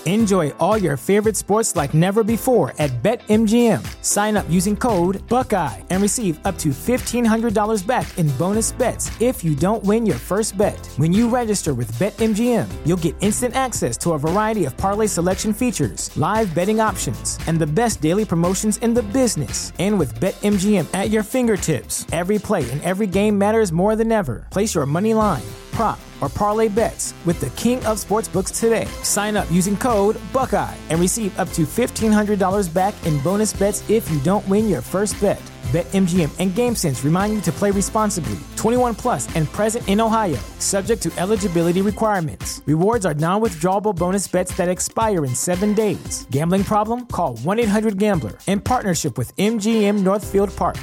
Enjoy all your favorite sports like never before at BetMGM. Sign up using code Buckeye and receive up to $1,500 back in bonus bets if you don't win your first bet. When you register with BetMGM, you'll get instant access to a variety of parlay selection features, live betting options, and the best daily promotions in the business. And with BetMGM at your fingertips, every play and every game matters more than ever. Place your money line, prop, or parlay bets with the king of sportsbooks today. Sign up using code Buckeye and receive up to $1,500 back in bonus bets if you don't win your first bet. BetMGM and GameSense remind you to play responsibly. 21 plus and present in Ohio, subject to eligibility requirements. Rewards are non-withdrawable bonus bets that expire in 7 days. Gambling problem? Call 1-800-GAMBLER. In partnership with MGM Northfield Park.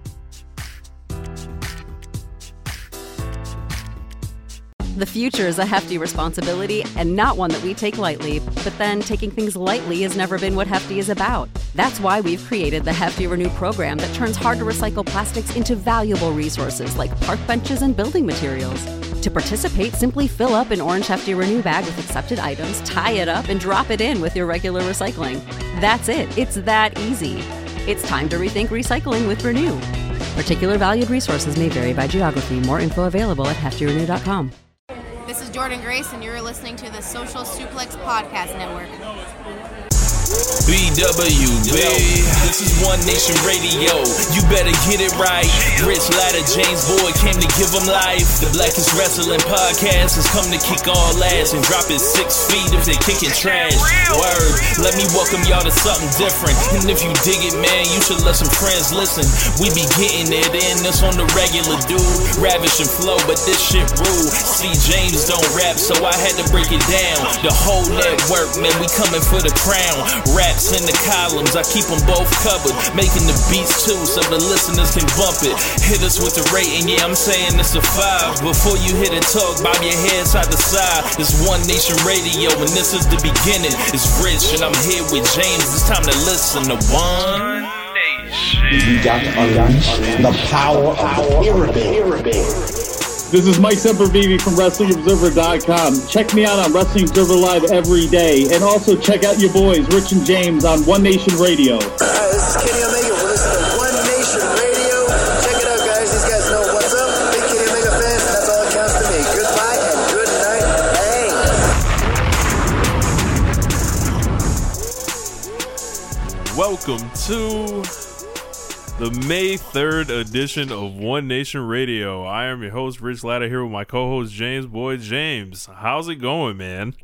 The future is a hefty responsibility and not one that we take lightly. But then taking things lightly has never been what Hefty is about. That's why we've created the Hefty Renew program that turns hard-to-recycle plastics into valuable resources like park benches and building materials. To participate, simply fill up an orange Hefty Renew bag with accepted items, tie it up, and drop it in with your regular recycling. That's it. It's that easy. It's time to rethink recycling with Renew. Particular valued resources may vary by geography. More info available at heftyrenew.com. This is Jordan Grace, and you're listening to the Social Suplex Podcast Network. BWB, this is One Nation Radio. You better get it right. Rich Latta, James Boyd came to give them life. The Blackest Wrestling Podcast has come to kick all ass and drop it 6 feet if they kicking trash. Word, let me welcome y'all to something different. And if you dig it, man, you should let some friends listen. We be getting it in, this on the regular, dude. Ravish and flow, but this shit rude. See, James don't rap, so I had to break it down. The whole network, man, we coming for the crown. Raps in the columns, I keep them both covered. Making the beats too, so the listeners can bump it. Hit us with the rating, yeah, I'm saying it's a 5. Before you hit it, talk, bob your head side to side. It's One Nation Radio, and this is the beginning. It's Rich, and I'm here with James. It's time to listen to One Nation. You got to unleash the power of the pyramid. This is Mike Sempervive from WrestlingObserver.com. Check me out on Wrestling Observer Live every day. And also check out your boys, Rich and James, on One Nation Radio. This is Kenny Omega. We're listening to One Nation Radio. Check it out, guys. These guys know what's up. Big Kenny Omega fans, and that's all that counts to me. Goodbye and good night. Bang. Welcome to the May 3rd edition of One Nation Radio. I am your host, Rich Latta, here with my co-host, James Boyd. James, how's it going, man?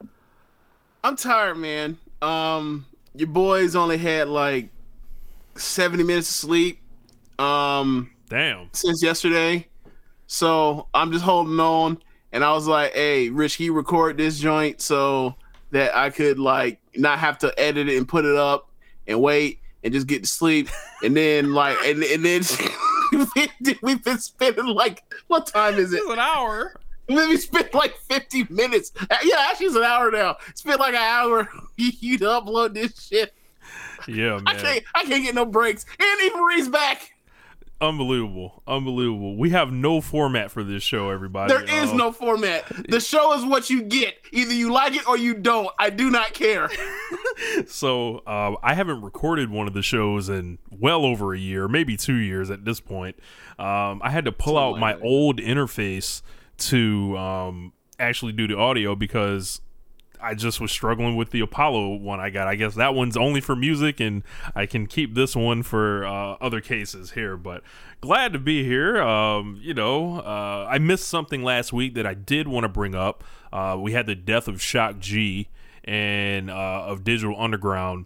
I'm tired, man. Your boys only had like 70 minutes of sleep. Damn. Since yesterday. So I'm just holding on. And I was like, hey, Rich, can you record this joint so that I could like not have to edit it and put it up and wait and just get to sleep. And then like and then we've been spending like, what time is it? It's an hour. We spent like 50 minutes. Yeah, actually it's an hour now. Spent like an hour you to upload this shit. Yeah, man. I can't get no breaks. And Eva Marie's back. Unbelievable. We have no format for this show, everybody. There is no format. The show is what you get. Either you like it or you don't. I do not care. So I haven't recorded one of the shows in well over a year, maybe 2 years at this point. I had to pull out my old interface to actually do the audio because I just was struggling with the Apollo one I got. I guess that one's only for music, and I can keep this one for other cases here. But glad to be here. I missed something last week that I did want to bring up. We had the death of Shock G and of Digital Underground.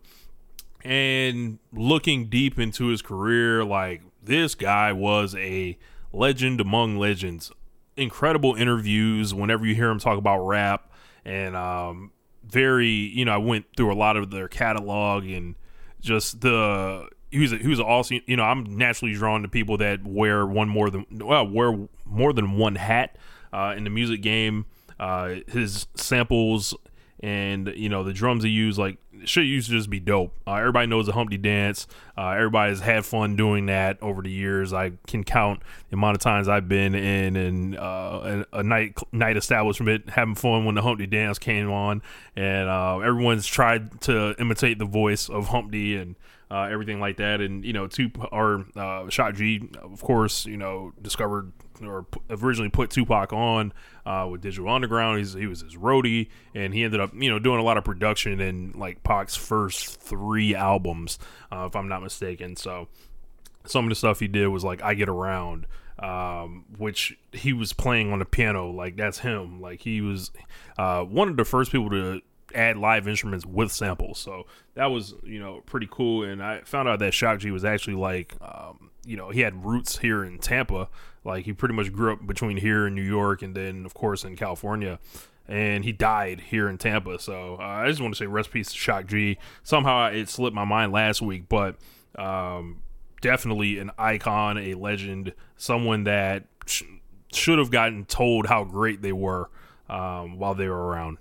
And looking deep into his career, like, this guy was a legend among legends. Incredible interviews whenever you hear him talk about rap. And I went through a lot of their catalog and just he was also, I'm naturally drawn to people that wear more than one hat in the music game. His samples and the drums he used, like, shit used to just be dope. Everybody knows the Humpty Dance. Everybody's had fun doing that over the years. I can count the amount of times I've been in a night establishment having fun when the Humpty Dance came on, and everyone's tried to imitate the voice of Humpty and everything like that. And Shock G, of course, discovered or originally put Tupac on with Digital Underground. He was his roadie, and he ended up doing a lot of production in like Pac's first 3 albums, if I'm not mistaken. So some of the stuff he did was like I Get Around, which he was playing on the piano. Like, that's him. Like, he was one of the first people to add live instruments with samples. So that was pretty cool. And I found out that Shock G was actually like he had roots here in Tampa. Like, he pretty much grew up between here and New York, and then of course in California, and he died here in Tampa. So I just want to say rest in peace to Shock G. Somehow it slipped my mind last week, but definitely an icon, a legend, someone that should have gotten told how great they were while they were around.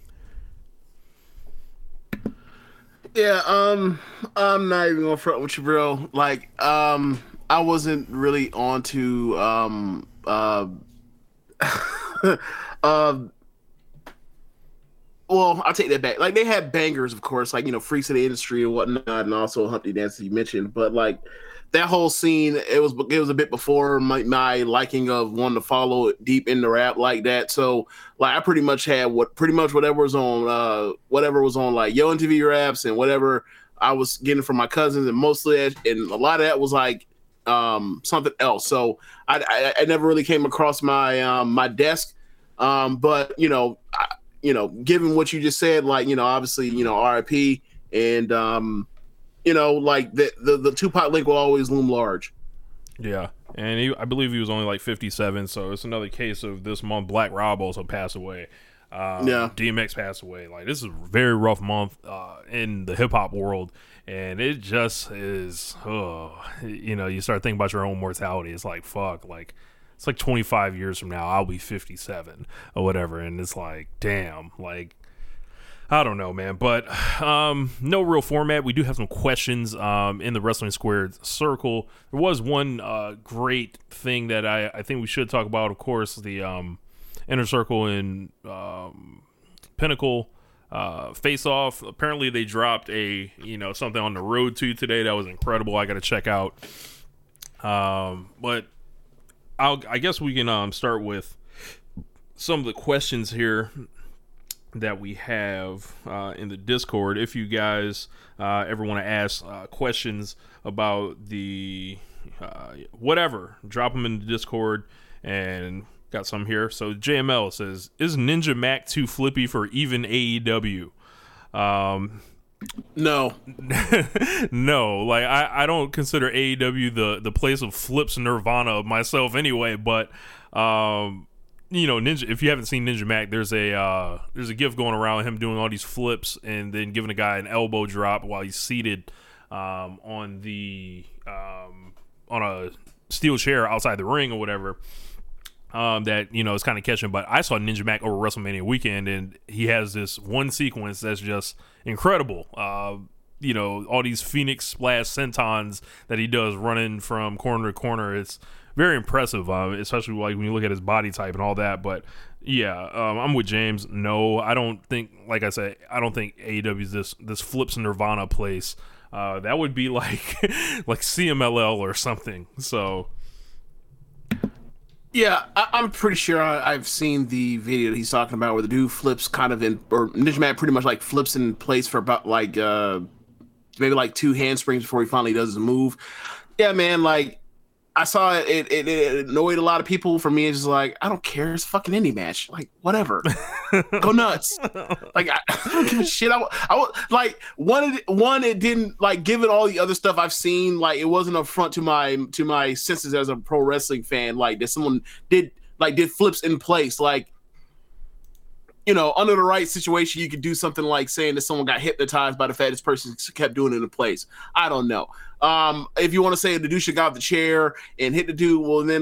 Yeah, I'm not even gonna front with you, bro. Like, I wasn't really onto well, I'll take that back. Like, they had bangers, of course, like, Freaks of the Industry and whatnot, and also Humpty Dance, as you mentioned. But like, that whole scene, it was a bit before my liking of wanting to follow deep into rap like that. So like, I pretty much had whatever was on like Yo MTV Raps and whatever I was getting from my cousins, and mostly and a lot of that was like something else. So I never really came across my my desk. But given what you just said, like, obviously, RIP, and like the Tupac link will always loom large. Yeah, and I believe he was only like 57, so it's another case of this month. Black Rob also passed away. DMX passed away. Like, this is a very rough month in the hip hop world, and it just is. You start thinking about your own mortality. It's like, fuck, like, it's like 25 years from now, I'll be 57 or whatever, and it's like, damn, like, I don't know, man. But no real format. We do have some questions in the Wrestling Squared Circle. There was one great thing that I think we should talk about. Of course, the Inner Circle and Pinnacle Face Off. Apparently, they dropped a something on the road to today that was incredible. I got to check out. But I guess we can start with some of the questions here that we have in the Discord. If you guys ever want to ask questions about the whatever, drop them in the Discord, and got some here. So JML says, is Ninja Mac too flippy for even AEW? No. No, like, I don't consider AEW the place of flips nirvana myself anyway, but Ninja, if you haven't seen Ninja Mac, there's a gif going around him doing all these flips and then giving a guy an elbow drop while he's seated on a steel chair outside the ring or whatever. That is kind of catching. But I saw Ninja Mac over WrestleMania weekend, and he has this one sequence that's just incredible. All these Phoenix Splash Sentons that he does running from corner to corner. It's very impressive, especially like when you look at his body type and all that. But yeah, I'm with James. No, I don't think, like I said, I don't think AEW is this flips Nirvana place. That would be like CMLL or something. So yeah, I'm pretty sure I've seen the video that he's talking about where the dude flips kind of or Ninja Mac pretty much like flips in place for about like maybe like 2 handsprings before he finally does his move. Yeah, man, like, I saw it. It annoyed a lot of people. For me, it's just like, I don't care. It's fucking indie match. Like, whatever. Go nuts. Like, I don't give a shit. I like one. It didn't, like, given all the other stuff I've seen, like, it wasn't an affront to my senses as a pro wrestling fan. Like, that someone did flips in place. Like, under the right situation, you could do something like saying that someone got hypnotized by the fact this person kept doing it in place. I don't know. If you want to say the dude should got off the chair and hit the dude, then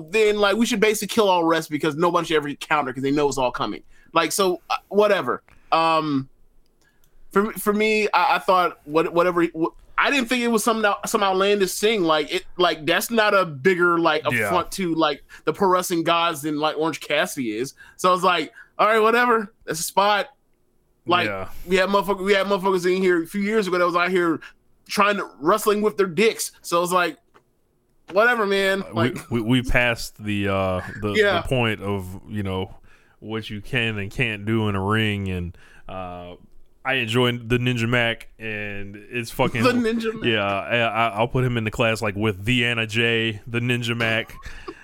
we should basically kill all rest because nobody should ever counter because they know it's all coming. Like, so whatever. For me, I thought whatever. I didn't think it was some outlandish thing. Like that's not a bigger affront to like the pro wrestling gods than like Orange Cassidy is. So I was like, all right, whatever. That's a spot. Like we had motherfuckers in here a few years ago that was out here trying to wrestling with their dicks. So I was like, whatever, man. Like we passed the point of what you can and can't do in a ring, and I enjoyed the Ninja Mac, and it's fucking the Ninja Mac. Yeah, I'll put him in the class like with the Anna J, the Ninja Mac.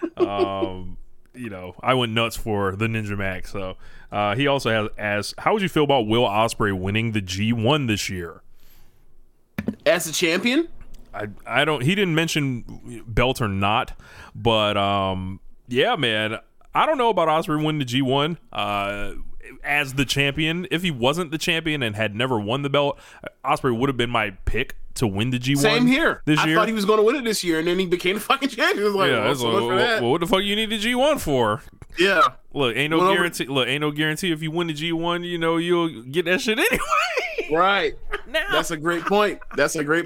I went nuts for the Ninja Mac. So he also has asked, how would you feel about Will Ospreay winning the G1 this year as a champion? I don't. He didn't mention belt or not, but yeah, man. I don't know about Ospreay winning the G1 as the champion. If he wasn't the champion and had never won the belt, Ospreay would have been my pick to win the G1. Same here. This year, I thought he was going to win it this year, and then he became the fucking champion. It was like, what the fuck you need the G1 for? Yeah. Look, ain't no guarantee. Look, ain't no guarantee if you win the G1, you'll get that shit anyway. Right. That's a great point. The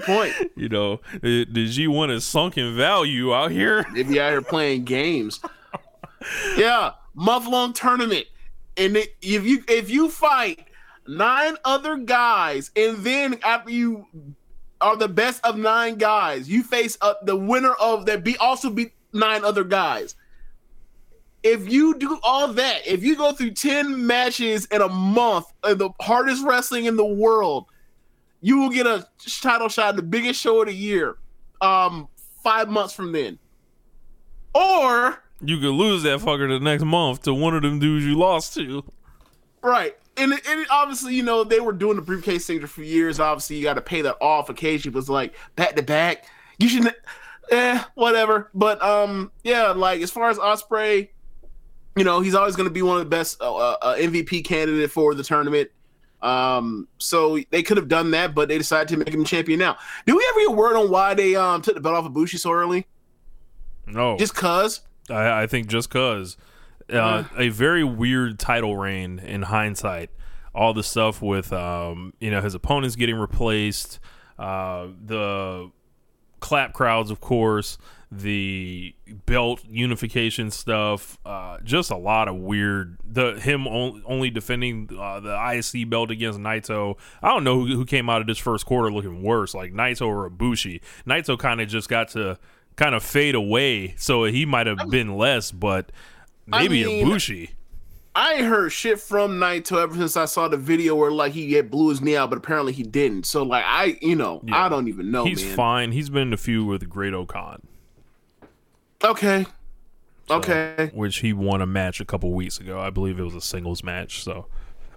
G1 is sunk in value out here. They be out here playing games. Yeah, month-long tournament, and if you fight 9 other guys, and then after you are the best of 9 guys, you face the winner of that also beat 9 other guys. If you do all that, if you go through 10 matches in a month of the hardest wrestling in the world, you will get a title shot at the biggest show of the year 5 months from then. Or you could lose that fucker the next month to one of them dudes you lost to. Right. And obviously, they were doing the briefcase thing for years. Obviously, you got to pay that off occasionally. It was like back to back. You shouldn't, whatever. But, like as far as Ospreay, he's always going to be one of the best MVP candidate for the tournament. So they could have done that, but they decided to make him champion now. Did we ever get word on why they took the belt off of Bushi so early? No. Just cause? I think just cause. A very weird title reign in hindsight. All the stuff with his opponents getting replaced, the clap crowds, of course, the belt unification stuff, just a lot of weird. Him only defending the ISC belt against Naito. I don't know who came out of this first quarter looking worse, like Naito or Ibushi. Naito kind of just got to fade away, so he might have been less, but maybe Ibushi. I ain't heard shit from Naito ever since I saw the video where like he had blew his knee out, but apparently he didn't. So like I don't even know. He's fine. He's been in a few with Great Okan. Okay. So, which he won a match a couple weeks ago. I believe it was a singles match. So,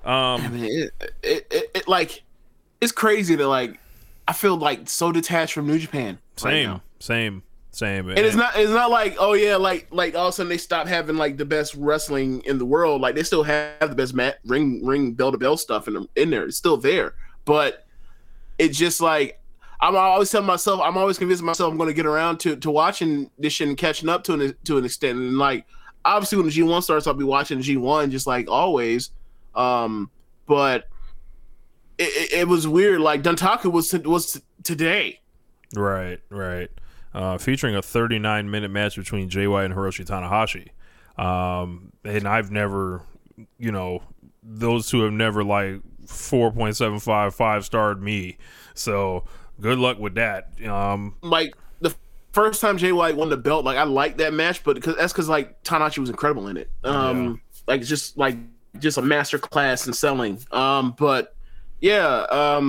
it like it's crazy that like I feel like so detached from New Japan. Same. And it's not like, oh yeah, like all of a sudden they stopped having like the best wrestling in the world. Like they still have the best ring bell to bell stuff in there. It's still there, but it's just like I'm always convincing myself I'm going to get around to watching this shit and catching up to an extent. And like obviously when the G1 starts, I'll be watching G1 just like always. But it was weird. Like Dontaku was today. Right. Featuring a 39-minute match between Jay White and Hiroshi Tanahashi. And I've never, those two have never like 4.75 5-starred me. So good luck with that. Like the first time Jay White won the belt, like I liked that match, but because like Tanahashi was incredible in it. Like just a master class in selling. But yeah.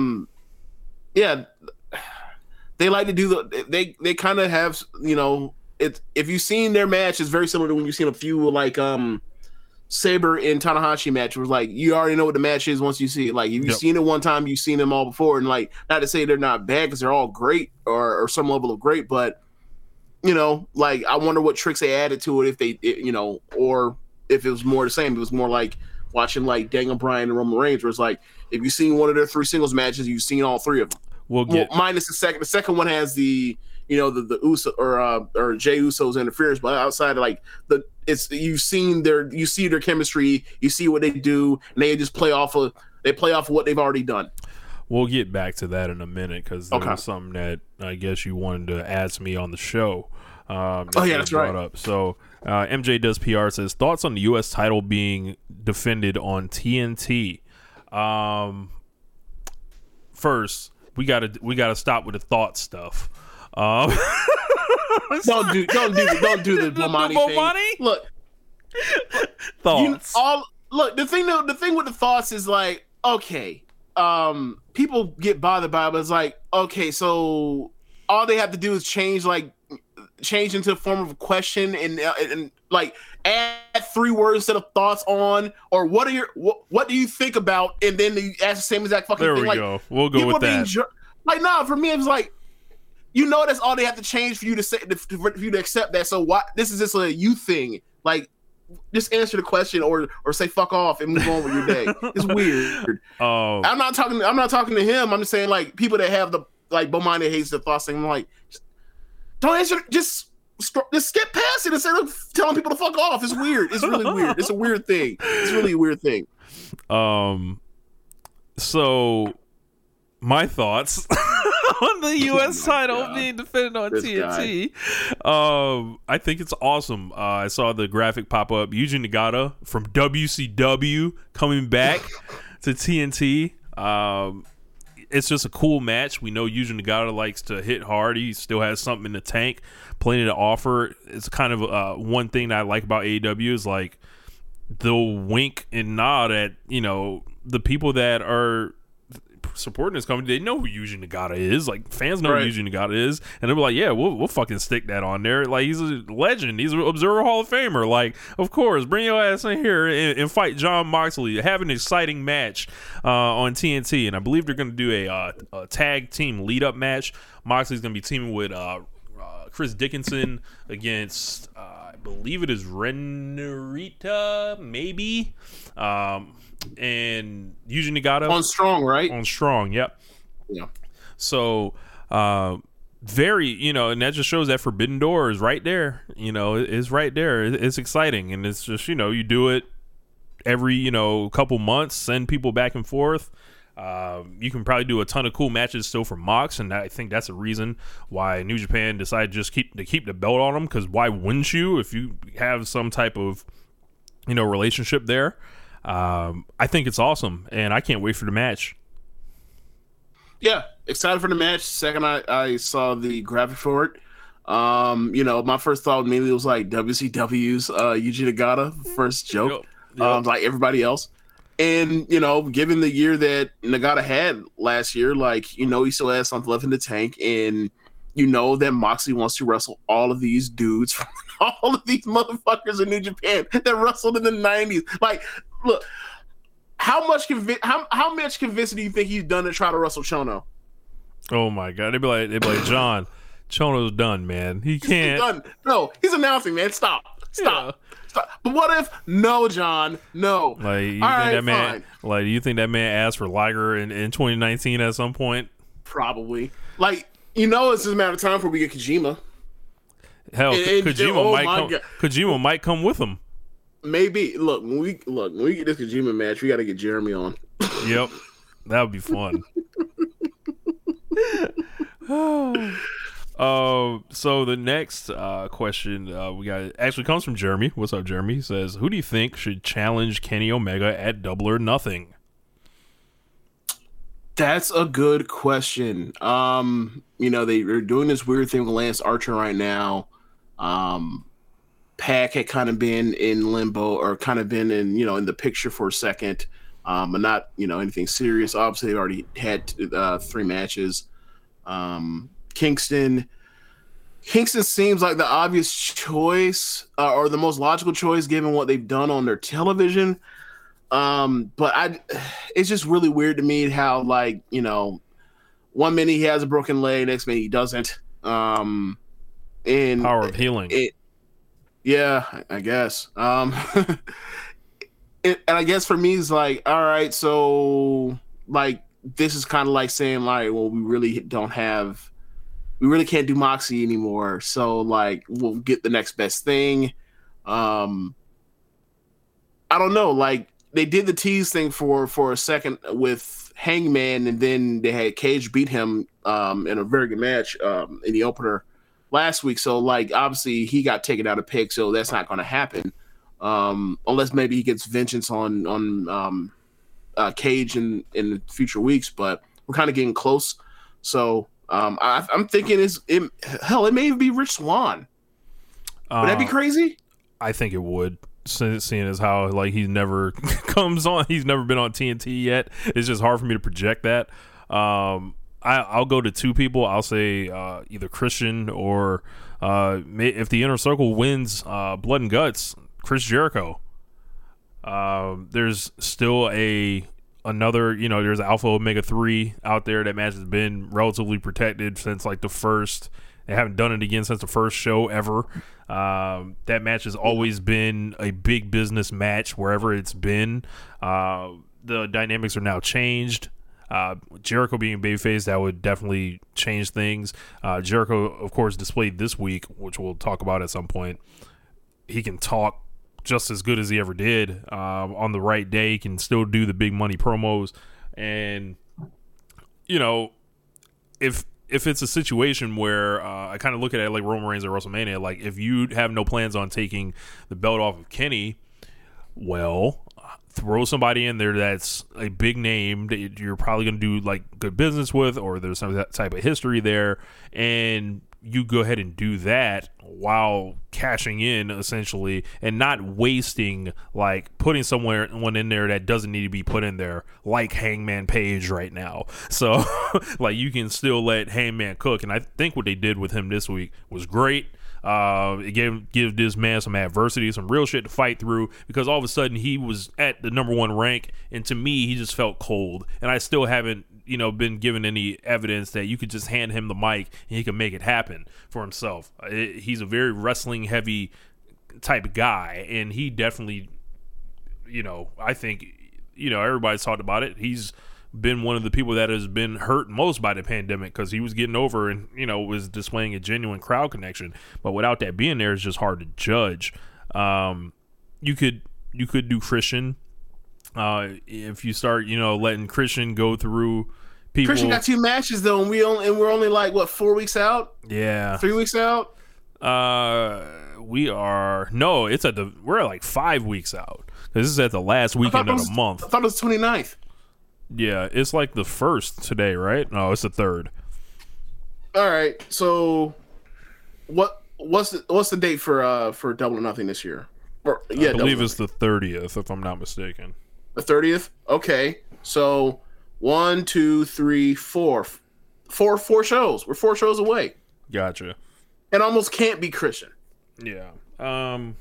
They like to do they kind of have, if you've seen their match, it's very similar to when you've seen a few like Saber and Tanahashi match. It was like you already know what the match is once you see it. Like if you've seen it one time, you've seen them all before. And like not to say they're not bad because they're all great or some level of great, but like I wonder what tricks they added to it or if it was more the same. It was more like watching like Daniel Bryan and Roman Reigns, where it's like if you've seen one of their 3 singles matches, you've seen all 3 of them. minus the second. The second one has the the Uso or Jey Uso's interference, but outside of like you see their chemistry, you see what they do, and they just play off of what they've already done. We'll get back to that in a minute because there was something that I guess you wanted to ask me on the show. That's right. Up. So MJ Does PR says, thoughts on the U.S. title being defended on TNT. First, we gotta stop with the thought stuff. Don't do the Bomani thing. Look, thoughts. The thing with the thoughts is like, okay, people get bothered by it, but it's like, okay, so all they have to do is change into a form of a question and like add 3 words instead of thoughts on, or what do you think about, and then you ask the same exact fucking thing. There we go. We'll go with that. For me, it's like, that's all they have to change for you to say, for you to accept that. So why this is just a you thing? Like, just answer the question or say fuck off and move on with your day. It's weird. I'm not talking to him. I'm just saying, like, people that have the like Bomani hates the thoughts thing. I'm like, don't answer. Just skip past it instead of telling people to fuck off. It's weird. It's really weird. It's a weird thing. It's really a weird thing. So my thoughts on the U.S. title being defended on TNT. I think it's awesome. I saw the graphic pop up. Yuji Nagata from WCW coming back to TNT. It's just a cool match. We know Yuji Nagata likes to hit hard. He still has something in the tank, plenty to offer. It's kind of one thing that I like about AEW is like they'll wink and nod at the people that are supporting this company. They know who Yuji Nagata is. Like, fans know who Yuji Nagata is, and they'll be like, yeah, we'll fucking stick that on there. Like, he's a legend. He's an Observer Hall of Famer. Like, of course, bring your ass in here and fight Jon Moxley. Have an exciting match on TNT, and I believe they're going to do a tag team lead up match. Moxley's going to be teaming with Chris Dickinson against I believe it is Ren Narita, maybe. And Yuji Nagata on Strong, right? On Strong, yep. Yeah. So, very, and that just shows that Forbidden Door is right there. It's right there. It's exciting, and it's just, you do it every, couple months, send people back and forth. You can probably do a ton of cool matches still for Mox, and I think that's a reason why New Japan decided just keep the belt on them, because why wouldn't you if you have some type of, relationship there? I think it's awesome, and I can't wait for the match. Yeah, excited for the match. Second, I saw the graphic for it. My first thought maybe was like WCW's Yuji Nagata first joke, Yep. like everybody else. And given the year that Nagata had last year, like he still has something left in the tank, and that Moxley wants to wrestle all of these dudes from all of these motherfuckers in New Japan that wrestled in the 90s. Like, look, how much convincing do you think he's done to try to wrestle Chono? Oh my god, they'd be like, John, Chono's done, man. He can't. He's done. No, he's announcing, man. Stop. Yeah. Stop. But what if no, John? No. Like, you think that man asked for Liger in 2019 at some point? Probably. Like, it's just a matter of time before we get Kojima. Hell, Kojima might come with him. Maybe. Look, when we get this Kojima match, we got to get Jeremy on. Yep, that would be fun. So the next question we got actually comes from Jeremy. What's up, Jeremy? He says, who do you think should challenge Kenny Omega at Double or Nothing? That's a good question. They're doing this weird thing with Lance Archer right now. Pac had kind of been in limbo, or kind of been in the picture for a second, but not anything serious. Obviously, they've already had 3 matches. Kingston seems like the obvious choice, or the most logical choice given what they've done on their television. But it's just really weird to me how, like, one minute he has a broken leg, next minute he doesn't. And power of healing. Yeah, I guess. And I guess for me, it's like, all right, so like this is kind of like saying, like, well, we really can't do Moxie anymore. So like, we'll get the next best thing. I don't know. Like, they did the tease thing for a second with Hangman, and then they had Cage beat him in a very good match in the opener last week. So like, obviously he got taken out of pick, so that's not going to happen unless maybe he gets vengeance on Cage in the future weeks. But we're kind of getting close. So I'm thinking it may even be Rich Swann. Would that be crazy? I think it would. Seeing as how like he never comes on, he's never been on TNT yet. It's just hard for me to project that. I'll go to two people. I'll say either Christian or if the Inner Circle wins Blood and Guts, Chris Jericho. There's still another, there's Alpha Omega 3 out there. That match has been relatively protected since like the first. They haven't done it again since the first show ever. That match has always been a big business match wherever it's been. The dynamics are now changed. Jericho being babyface, that would definitely change things. Jericho, of course, displayed this week, which we'll talk about at some point. He can talk just as good as he ever did. On the right day, he can still do the big money promos. And, if it's a situation where I kind of look at it like Roman Reigns at WrestleMania, like if you have no plans on taking the belt off of Kenny, well, throw somebody in there that's a big name that you're probably going to do like good business with, or there's some type of history there, and you go ahead and do that while cashing in essentially, and not wasting like putting someone in there that doesn't need to be put in there, like Hangman Page right now. So like you can still let Hangman cook, and I think what they did with him this week was great. It gave this man some adversity, some real shit to fight through, because all of a sudden he was at the number one rank, and to me he just felt cold, and I still haven't been given any evidence that you could just hand him the mic and he can make it happen for himself. He's a very wrestling heavy type of guy, and he definitely, I think, everybody's talked about it. He's been one of the people that has been hurt most by the pandemic, because he was getting over and was displaying a genuine crowd connection, but without that being there, it's just hard to judge. You could do Christian. If you start letting Christian go through people. Christian got 2 matches though, and we're only like what, 4 weeks out? Yeah, 3 weeks out. We're like 5 weeks out, because this is at the last weekend of the month. I thought it was 29th. Yeah, it's like the 1st today, right? No, it's the 3rd. All right, so what's the date for Double or Nothing this year? I believe it's the 30th, if I'm not mistaken. The 30th? Okay, so 1, 2, 3, 4 shows. We're 4 shows away. Gotcha. And almost can't be Christian. Yeah. Who?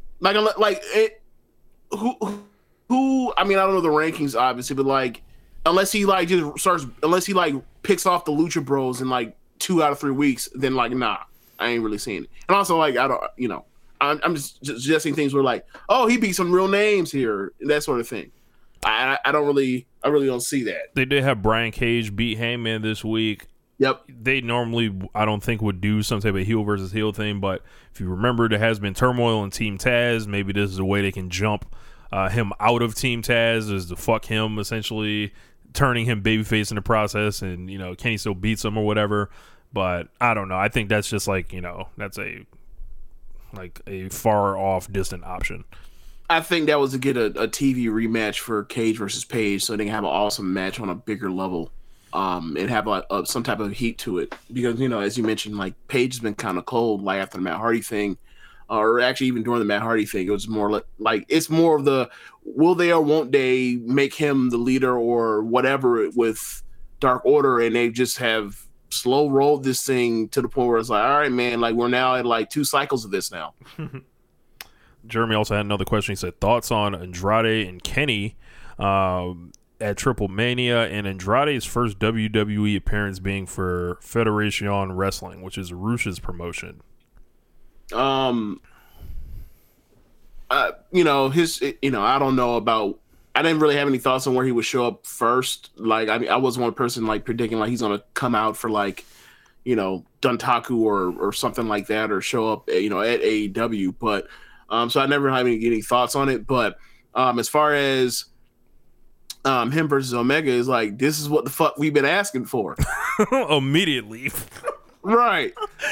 I mean, I don't know the rankings obviously, but like, unless he picks off the Lucha Bros in like 2 out of 3 weeks, then like, nah, I ain't really seeing it. And also, like, I don't, I'm just suggesting things where like, oh, he beat some real names here, that sort of thing. I really don't see that. They did have Brian Cage beat Hangman this week. Yep. They normally, I don't think, would do some type of heel versus heel thing, but if you remember, there has been turmoil in Team Taz. Maybe this is a way they can jump him out of Team Taz, is to fuck him, essentially turning him babyface in the process, and Kenny still beats him or whatever. But I don't know. I think that's just like, that's a far off distant option. I think that was to get a TV rematch for Cage versus Page, so they can have an awesome match on a bigger level, and have some type of heat to it. Because as you mentioned, like Page has been kind of cold, like after the Matt Hardy thing, or actually even during the Matt Hardy thing, it was more like it's more of the will they or won't they make him the leader or whatever with Dark Order, and they just have slow rolled this thing to the point where it's like, all right, man, like we're now at like 2 cycles of this now. Jeremy also had another question. He said, thoughts on Andrade and Kenny at Triple Mania, and Andrade's first WWE appearance being for Federation Wrestling, which is Rush's promotion. I don't know about I didn't really have any thoughts on where he would show up first. Like, I mean, I wasn't one person like predicting like he's gonna come out for like, you know, Duntaku or something like that, or show up, you know, at AEW. But so I never had any thoughts on it. But as far as him versus Omega is like, this is what the fuck we've been asking for. Immediately. Right.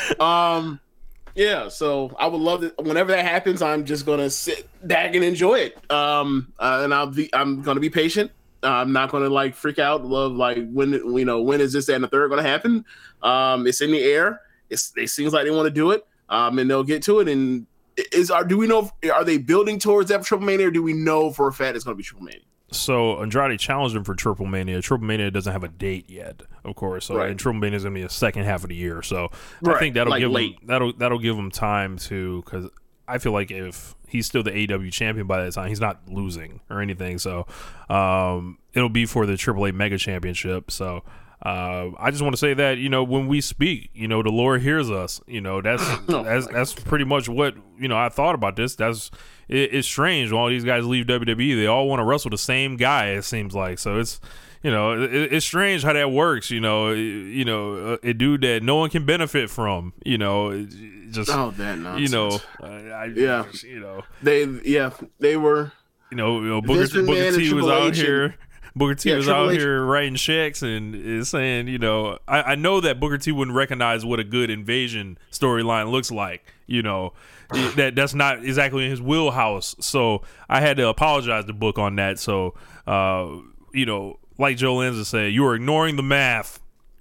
Yeah, so I would love it. Whenever that happens, I'm just gonna sit back and enjoy it. And I'm gonna be patient. I'm not gonna like freak out. Love like when is this, that, and the third gonna happen? It's in the air. It seems like they want to do it. And they'll get to it. And do we know? Are they building towards that Triple Mania, or do we know for a fact it's gonna be Triple Mania? So Andrade challenged him for Triple Mania. Triple Mania doesn't have a date yet, of course. So and Triple Mania is going to be the second half of the year. So I think that'll give him, that'll give him time to, because I feel like if he's still the AEW champion by that time, he's not losing or anything. So it'll be for the AAA Mega Championship. So I just want to say that, you know, when we speak, you know, the Lord hears us. You know, that's pretty much what, you know, I thought about this. It's strange when all these guys leave WWE. They all want to wrestle the same guy, it seems like. So it's, you know, it's strange how that works. You know, a dude that no one can benefit from. You know, just that nonsense. You know, you know, they were. You know, Booker T was out here. Booker T was out here writing checks and is saying, you know, I know that Booker T wouldn't recognize what a good invasion storyline looks like. You know, that's not exactly in his wheelhouse. So I had to apologize to Book on that. So, you know, like Joe Lanza said, you are ignoring the math.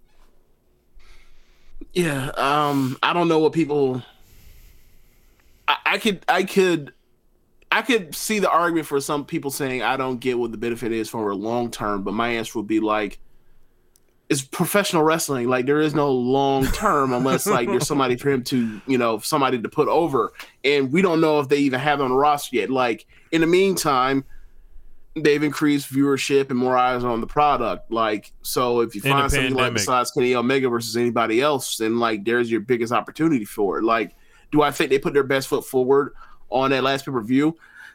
Yeah, I don't know what people. I could see the argument for some people saying I don't get what the benefit is for a long term, but my answer would be like, it's professional wrestling. Like, there is no long term unless like there's somebody for him to, you know, somebody to put over, and we don't know if they even have it on the roster yet. Like, in the meantime, they've increased viewership and more eyes on the product. Like, so if you find something like besides Kenny Omega versus anybody else, then like there's your biggest opportunity for it. Like, do I think they put their best foot forward on that last pay-per-view?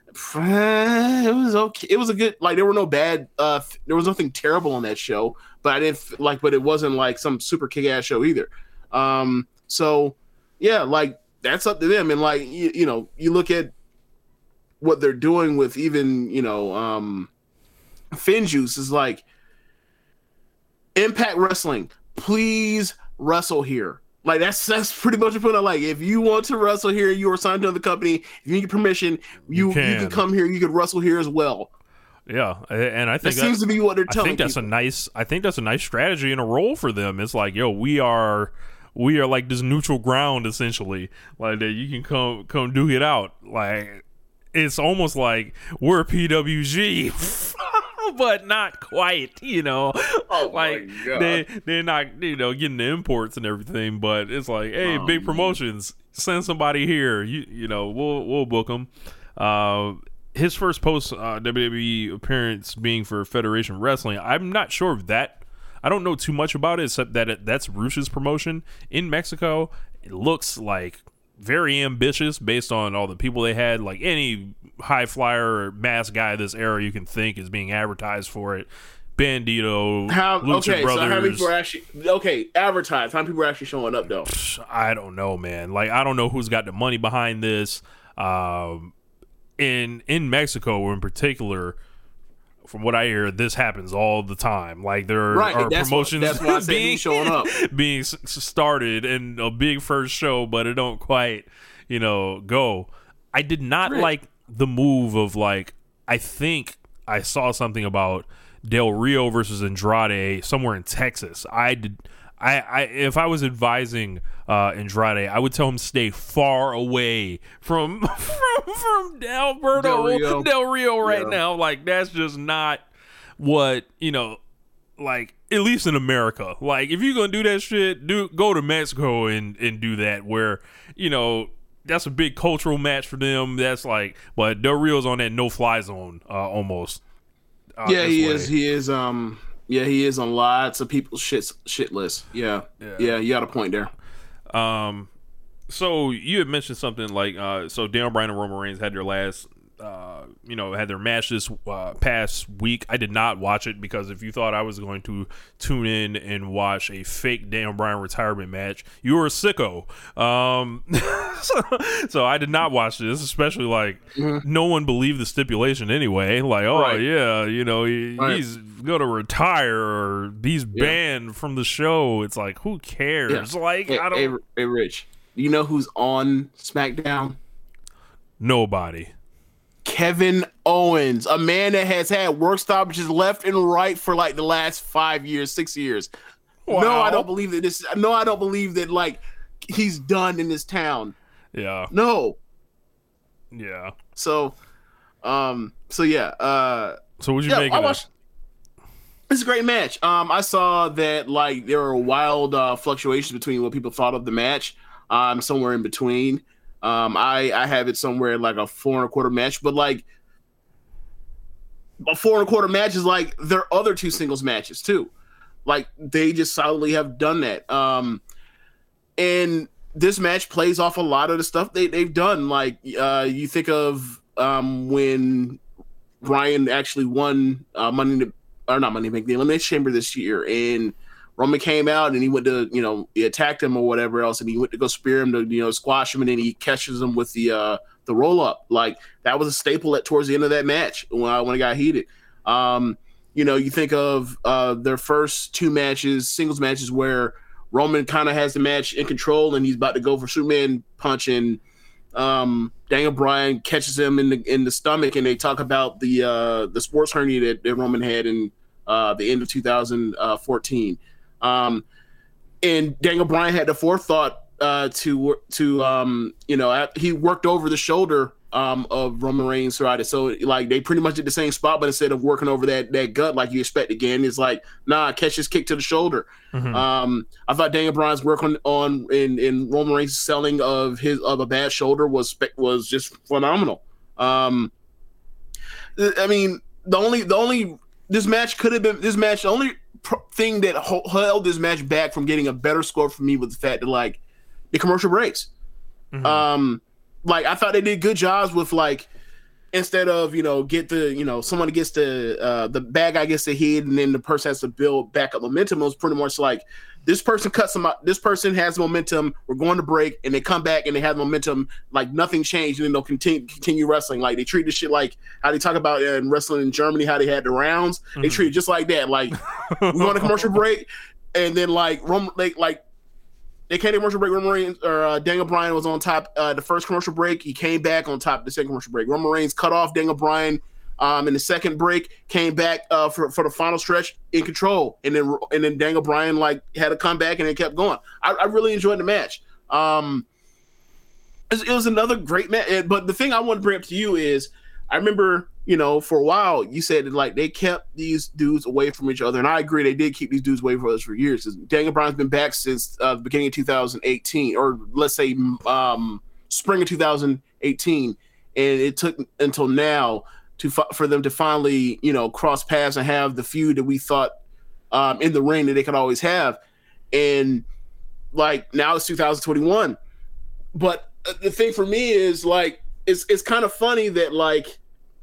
It was okay. It was a good, like, there were no bad, there was nothing terrible on that show, but I didn't like, but it wasn't like some super kick-ass show either. So yeah, like, that's up to them. And like, you know, you look at what they're doing with even, you know, Finjuice is like, Impact Wrestling, please wrestle here. Like, that's pretty much the point. Like, if you want to wrestle here, you are signed to the company. If you need permission, you can come here. You can wrestle here as well. Yeah, and I think that seems to be what they're telling. I think that's a nice strategy and a role for them. It's like, yo, we are like this neutral ground essentially. Like, that you can come duke it out. Like, it's almost like we're PWG. But not quite, you know. Oh, like, they're not, you know, getting the imports and everything. But it's like, hey, big promotions, send somebody here. You know, we'll book them. His first post WWE appearance being for Federation Wrestling. I'm not sure of that. I don't know too much about it, except that that's Rush's promotion in Mexico. It looks like very ambitious based on all the people they had. Like, any high flyer or mass guy of this era you can think is being advertised for it. Bandito, Lucha Brothers. So how many people are actually advertised? How many people are actually showing up though? I don't know, man. Like, I don't know who's got the money behind this. In Mexico in particular, from what I hear, this happens all the time. Like, there are promotions being showing up, being started, and a big first show, but it don't quite, you know, go. I did not like the move of, like, I think I saw something about Del Rio versus Andrade somewhere in Texas. If I was advising Andrade, I would tell him stay far away from Alberto Del Rio right now. Like, that's just not what, you know, like, at least in America. Like, if you're gonna do that shit, go to Mexico and do that, where, you know, that's a big cultural match for them. That's like, but Del Rio's on that no-fly zone almost. He is on lots of people's shit lists. Yeah, you got a point there. So you had mentioned something like, so Daniel Bryan and Roman Reigns had their last had their match this past week. I did not watch it because if you thought I was going to tune in and watch a fake Daniel Bryan retirement match, you were a sicko. So I did not watch this, especially like no one believed the stipulation anyway. Like, he's going to retire or he's banned from the show. It's like, who cares? Yeah. Like, I don't. Hey, Rich, you know who's on SmackDown? Nobody. Kevin Owens, a man that has had work stoppages left and right for like the last 5 years, 6 years. Wow. No, I don't believe that I don't believe that like he's done in this town. Yeah. No. Yeah. So yeah. So what'd you make of it? It's a great match. I saw that like there were wild fluctuations between what people thought of the match. Somewhere in between. I have it somewhere like a 4.25 match, but like a 4.25 match is like their other two singles matches too. Like they just solidly have done that. And this match plays off a lot of the stuff they've done. Like you think of when Ryan actually won the Elimination Chamber this year, and Roman came out and he went to, he attacked him or whatever else, and he went to go spear him to, squash him, and then he catches him with the roll up. Like that was a staple towards the end of that match when it got heated. You think of their first two matches, singles matches, where Roman kind of has the match in control and he's about to go for Superman punch, and Daniel Bryan catches him in the stomach, and they talk about the sports hernia that Roman had in the end of 2014. And Daniel Bryan had the forethought he worked over the shoulder of Roman Reigns throughout it. So like they pretty much did the same spot, but instead of working over that gut like you expect again, it's like, nah, catch this kick to the shoulder. Mm-hmm. I thought Daniel Bryan's work on in Roman Reigns' selling of a bad shoulder was just phenomenal. I mean, the only thing that held this match back from getting a better score for me was the fact that like the commercial breaks. Mm-hmm. Like I thought they did good jobs with like, instead of someone gets the bad guy gets the hit and then the person has to build back up momentum. It was pretty much like this person cuts them out. This person has momentum. We're going to break, and they come back and they have momentum. Like nothing changed, and then they'll continue wrestling. Like they treat this shit like how they talk about in wrestling in Germany, how they had the rounds. Mm-hmm. They treat it just like that. Like we go on a commercial break, and then like they came to commercial break. Roman Reigns or Daniel Bryan was on top the first commercial break. He came back on top the second commercial break. Roman Reigns cut off Daniel Bryan in the second break, came back for the final stretch in control, and then Daniel Bryan like had a comeback and it kept going. I really enjoyed the match. It was another great match. But the thing I want to bring up to you is, I remember for a while you said that like they kept these dudes away from each other, and I agree they did keep these dudes away from us for years. Daniel Bryan's been back since the beginning of 2018, or let's say spring of 2018, and it took until now for them to finally cross paths and have the feud that we thought in the ring that they could always have. And like now it's 2021, but the thing for me is like it's kind of funny that like,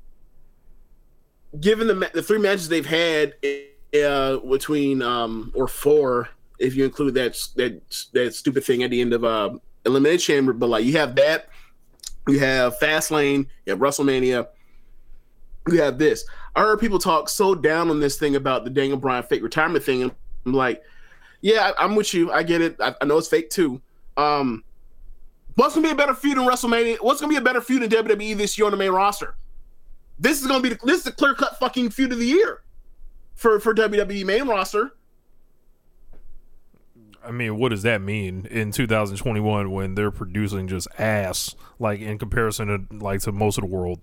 given the three matches they've had between or four, if you include that stupid thing at the end of Elimination Chamber, but like you have that, you have Fastlane, you have WrestleMania, you have this. I heard people talk so down on this thing about the Daniel Bryan fake retirement thing, and I'm like, yeah, I'm with you. I get it. I know it's fake too. What's gonna be a better feud in WrestleMania? What's gonna be a better feud in WWE this year on the main roster? This is the clear-cut fucking feud of the year for WWE main roster. I mean, what does that mean in 2021 when they're producing just ass, like in comparison to most of the world?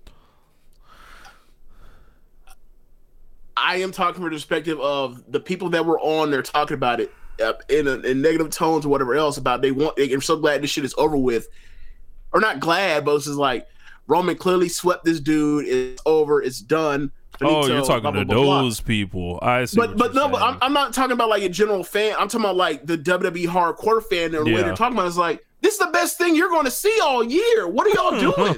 I am talking from the perspective of the people that were on there talking about it in negative tones or whatever else about they're so glad this shit is over with, or not glad, but it's just like Roman clearly swept this dude. It's over. It's done. Finito, you're talking to those people. I see. But I'm not talking about like a general fan. I'm talking about like the WWE hardcore fan. And the way they're talking about is like, This is the best thing you're going to see all year. What are y'all doing?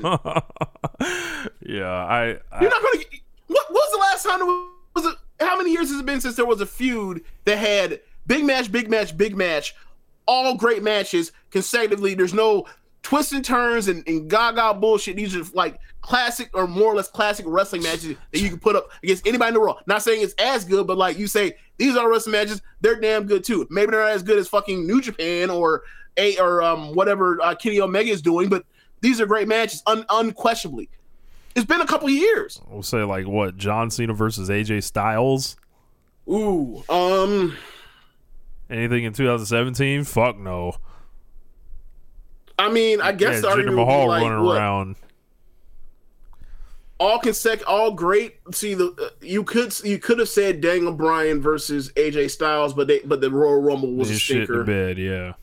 Yeah, you're not going to. What was the last time? How many years has it been since there was a feud that had big match, big match, big match, all great matches consecutively? There's no twists and turns and gaga bullshit. These are like classic or more or less classic wrestling matches that you can put up against anybody in the world. Not saying it's as good, but like you say, these are wrestling matches. They're damn good too. Maybe they're not as good as fucking New Japan or whatever Kenny Omega is doing, but these are great matches, unquestionably. It's been a couple years. We'll say like what, John Cena versus AJ Styles? Ooh, anything in 2017? Fuck no. I mean, I guess the Jinder argument would be Mahal like, running around. All great. See, you could have said Daniel Bryan versus AJ Styles, but the Royal Rumble was a Shit in stinker. the bed, yeah.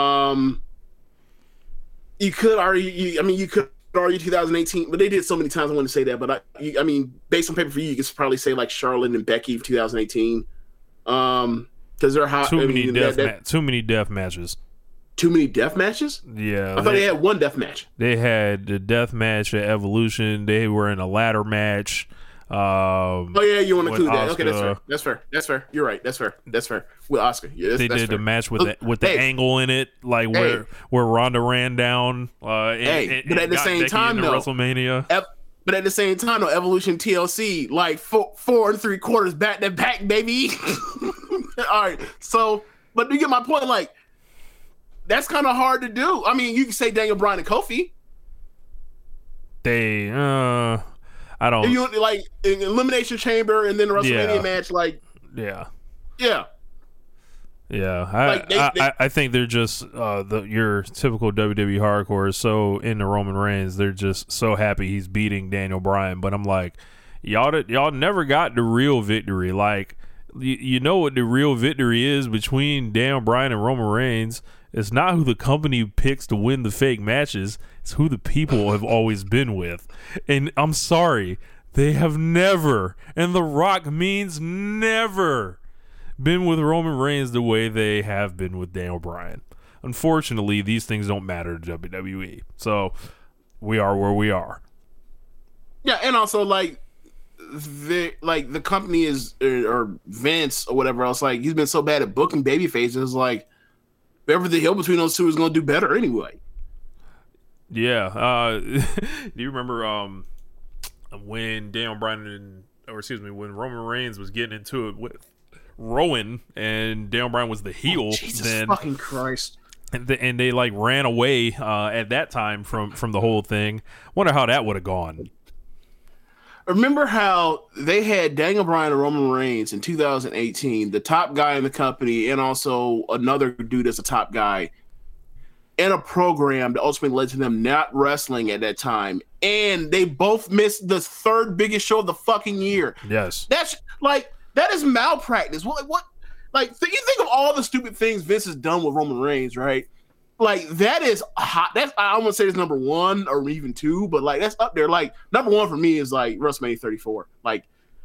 You could argue. You could argue 2018, but they did so many times. I want to say that, but I mean, based on pay-per-view, you could probably say like Charlotte and Becky for 2018. Because they're hot. Too many death matches. Too many death matches? Yeah. I thought they had one death match. They had the death match at Evolution. They were in a ladder match. Oh yeah, you want to include that? Oscar. Okay, that's fair. You're right. That's fair. With Oscar, yeah, they that's did fair. the match with the angle in it, like where Ronda ran down. But at the same time, though, WrestleMania. But at the same time, though, Evolution TLC, like 4 3/4 back to back, baby. All right, so but you get my point. Like, that's kind of hard to do. I mean, you can say Daniel Bryan and Kofi. I don't. If you like an Elimination Chamber and then the WrestleMania match, like yeah. I think they're just your typical WWE hardcore is so into Roman Reigns. They're just so happy he's beating Daniel Bryan. But I'm like, y'all never got the real victory. Like, you know what the real victory is between Daniel Bryan and Roman Reigns. It's not who the company picks to win the fake matches. It's who the people have always been with. And I'm sorry, they have never, and The Rock means never, been with Roman Reigns the way they have been with Daniel Bryan. Unfortunately, these things don't matter to WWE. So we are where we are. Yeah, and also like the company is or Vince or whatever else, like he's been so bad at booking baby faces, like whoever the hell between those two is going to do better anyway. Yeah. Do you remember when Daniel Bryan when Roman Reigns was getting into it with Rowan and Daniel Bryan was the heel? Oh, Jesus fucking Christ. And they like ran away at that time from the whole thing. Wonder how that would have gone. Remember how they had Daniel Bryan and Roman Reigns in 2018, the top guy in the company, and also another dude that's a top guy, in a program that ultimately led to them not wrestling at that time. And they both missed the third biggest show of the fucking year. Yes. That's like, that is malpractice. What like, you think of all the stupid things Vince has done with Roman Reigns, right? Like, that is hot. That's, I don't want to say it's number 1 or even 2, but like, that's up there. Like, number 1 for me is like WrestleMania 34. Like,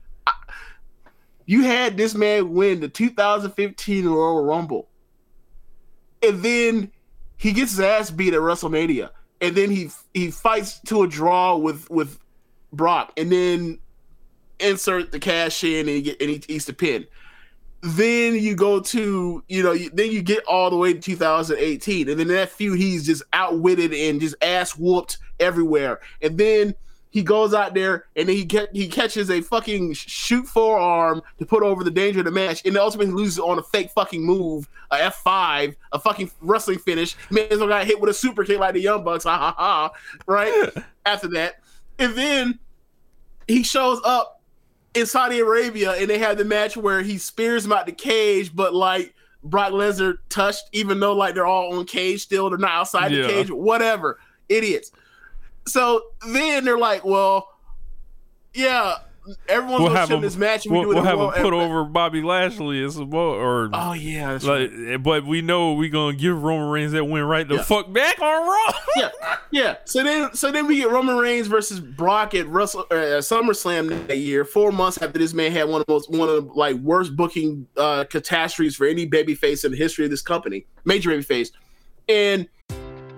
you had this man win the 2015 Royal Rumble, and then he gets his ass beat at WrestleMania, and then he fights to a draw with Brock, and then insert the cash in, and he eats the pin. Then you go to, then you get all the way to 2018. And then in that feud, he's just outwitted and just ass whooped everywhere. And then he goes out there and then he catches a fucking shoot forearm to put over the danger of the match. And ultimately loses on a fake fucking move, a F5, a fucking wrestling finish. Man, so got hit with a super kick like the Young Bucks. Ha ha ha. Right? After that. And then he shows up in Saudi Arabia, and they have the match where he spears him out the cage, but like Brock Lesnar touched, even though like they're all on cage still, they're not outside the cage, whatever, idiots. So then they're like, well, yeah, everyone's gonna show this match. We'll have him put over Bobby Lashley and some more, or oh yeah, that's like, right. But we know we're gonna give Roman Reigns that win right the fuck back on Raw. yeah. So then we get Roman Reigns versus Brock at SummerSlam that year, 4 months after this man had one of the like worst booking catastrophes for any babyface in the history of this company, major babyface, and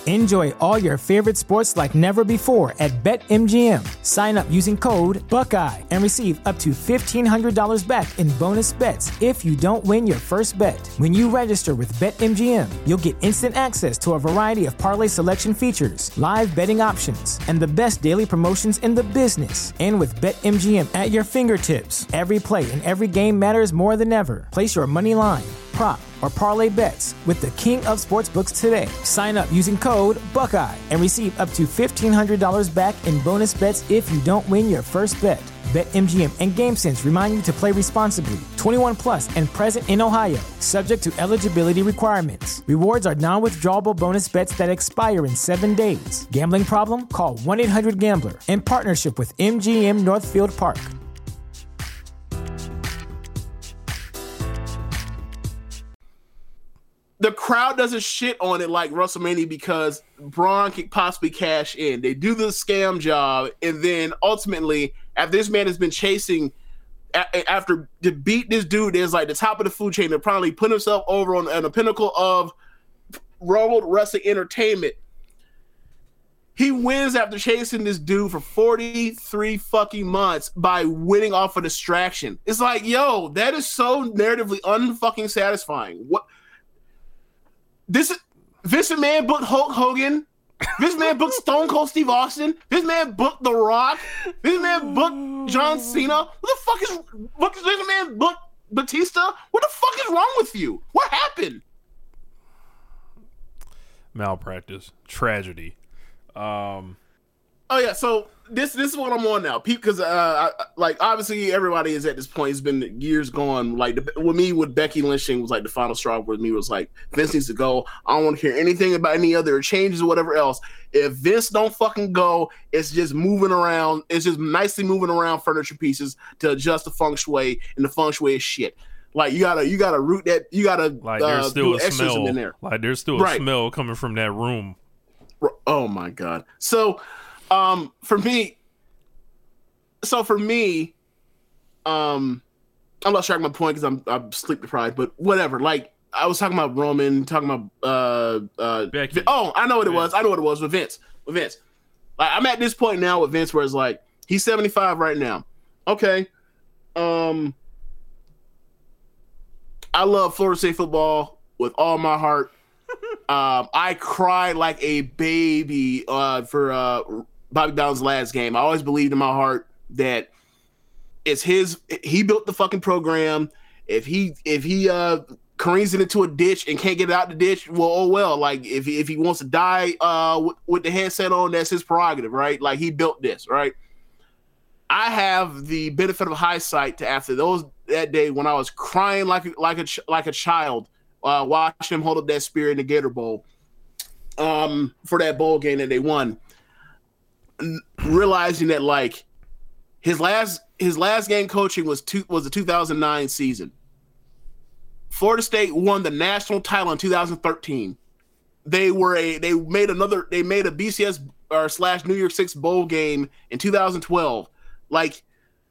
Enjoy all your favorite sports like never before at BetMGM. Sign up using code Buckeye and receive up to $1,500 back in bonus bets if you don't win your first bet. When you register with BetMGM, you'll get instant access to a variety of parlay selection features, live betting options, and the best daily promotions in the business. And with BetMGM at your fingertips, every play and every game matters more than ever. Place your money line, prop, or parlay bets with the king of sportsbooks today. Sign up using code Buckeye and receive up to $1,500 back in bonus bets if you don't win your first bet. BetMGM and GameSense remind you to play responsibly. 21 plus and present in Ohio, subject to eligibility requirements. Rewards are non-withdrawable bonus bets that expire in 7 days. Gambling problem? Call 1-800-GAMBLER in partnership with MGM Northfield Park. The crowd doesn't shit on it like WrestleMania because Braun could possibly cash in. They do the scam job, and then ultimately, after this man has been chasing, after to beat this dude is like the top of the food chain, to probably put himself over on the pinnacle of World Wrestling Entertainment. He wins after chasing this dude for 43 fucking months by winning off a distraction. It's like, yo, that is so narratively unfucking satisfying. What? This man booked Hulk Hogan. This man booked Stone Cold Steve Austin. This man booked The Rock. This man booked John Cena. What the fuck is this man booked Batista? What the fuck is wrong with you? What happened? Malpractice. Tragedy. Oh yeah, so this is what I'm on now, because like obviously everybody is at this point. It's been years gone. Like with Becky lynching was like the final straw. With me was like Vince needs to go. I don't want to hear anything about any other changes or whatever else. If Vince don't fucking go, it's just moving around. It's just nicely moving around furniture pieces to adjust the feng shui, and the feng shui is shit. Like you gotta root that. You gotta like there's still a smell in there. Like there's still a smell coming from that room. Oh my god. So. For me, I'm not sure my point because I'm sleep deprived, but whatever. Like I was talking about Roman, talking about Becky. Oh, I know what it was. I know what it was with Vince. Like I'm at this point now with Vince where it's like he's 75 right now. Okay. I love Florida State football with all my heart. I cried like a baby for Bobby Bowden's last game. I always believed in my heart that it's he built the fucking program. If he careens it into a ditch and can't get it out the ditch, well, oh well. Like if he wants to die with the headset on, that's his prerogative, right? Like he built this, right? I have the benefit of hindsight to after that day when I was crying like a child, watching him hold up that spear in the Gator Bowl, for that bowl game that they won. Realizing that like his last game coaching was the 2009 season. Florida State won the national title in 2013. They made a BCS or / New Year's Six bowl game in 2012. Like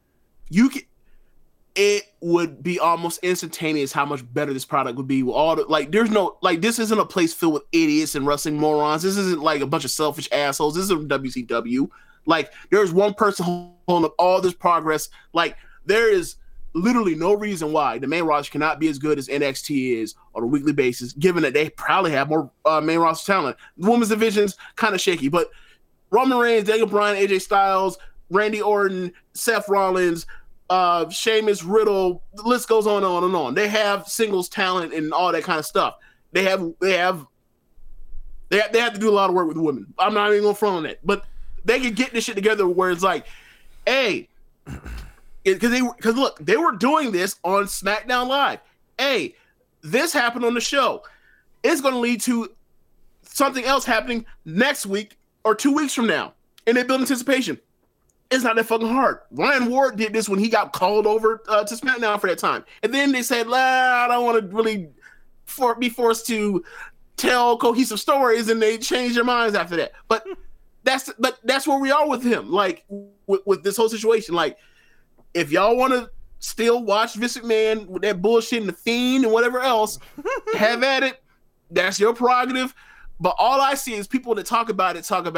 it would be almost instantaneous how much better this product would be with all the there's no this isn't a place filled with idiots and wrestling morons. This isn't like a bunch of selfish assholes. This isn't WCW. Like there's one person holding up all this progress. Like there is literally no reason why the main roster cannot be as good as NXT is on a weekly basis, given that they probably have more main roster talent. The women's division's kind of shaky, but Roman Reigns, Daniel Bryan, AJ Styles, Randy Orton, Seth Rollins, Sheamus, Riddle, the list goes on and on and on. They have singles talent and all that kind of stuff. They have to do a lot of work with women. I'm not even gonna front on that, but they can get this shit together where it's like, hey, because look, they were doing this on SmackDown Live. Hey, this happened on the show. It's going to lead to something else happening next week or 2 weeks from now, and they build anticipation. It's not that fucking hard. Ryan Ward did this when he got called over to SmackDown for that time. And then they said, I don't want to really be forced to tell cohesive stories, and they changed their minds after that. But that's where we are with him. Like, with this whole situation. Like, if y'all want to still watch Vince McMahon with that bullshit and The Fiend and whatever else, have at it. That's your prerogative. But all I see is people that talk about,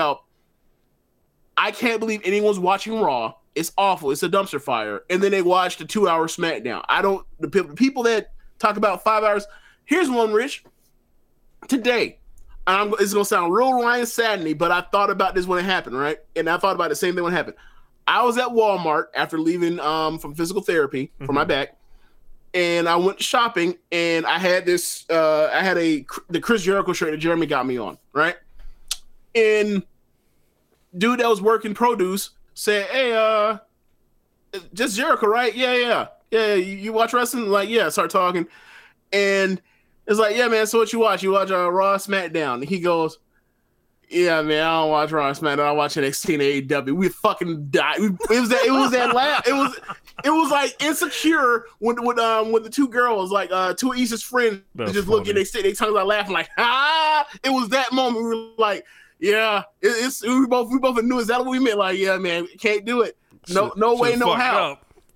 I can't believe anyone's watching Raw. It's awful. It's a dumpster fire. And then they watch the 2-hour SmackDown. The people that talk about 5 hours. Here's one, Rich. Today, it's going to sound real Ryan Sadney, but I thought about this when it happened, right? And I thought about the same thing when it happened. I was at Walmart after leaving from physical therapy for my back. And I went shopping, and I had this. The Chris Jericho shirt that Jeremy got me on, right? And dude that was working produce said, "Hey, just Jericho, right? Yeah. You watch wrestling? Like, yeah." Start talking, and it's like, "Yeah, man. So what you watch? You watch Raw, SmackDown?" And he goes, "Yeah, man. I don't watch Raw and SmackDown. I watch NXT and AEW. We fucking died. It was that laugh. It was like Insecure when the two girls, like two of Issa's friends, just looking, they tongues out laughing like, ah. It was that moment. We were like, yeah, we both knew exactly what we meant. Like, yeah, man, can't do it. No way, no how.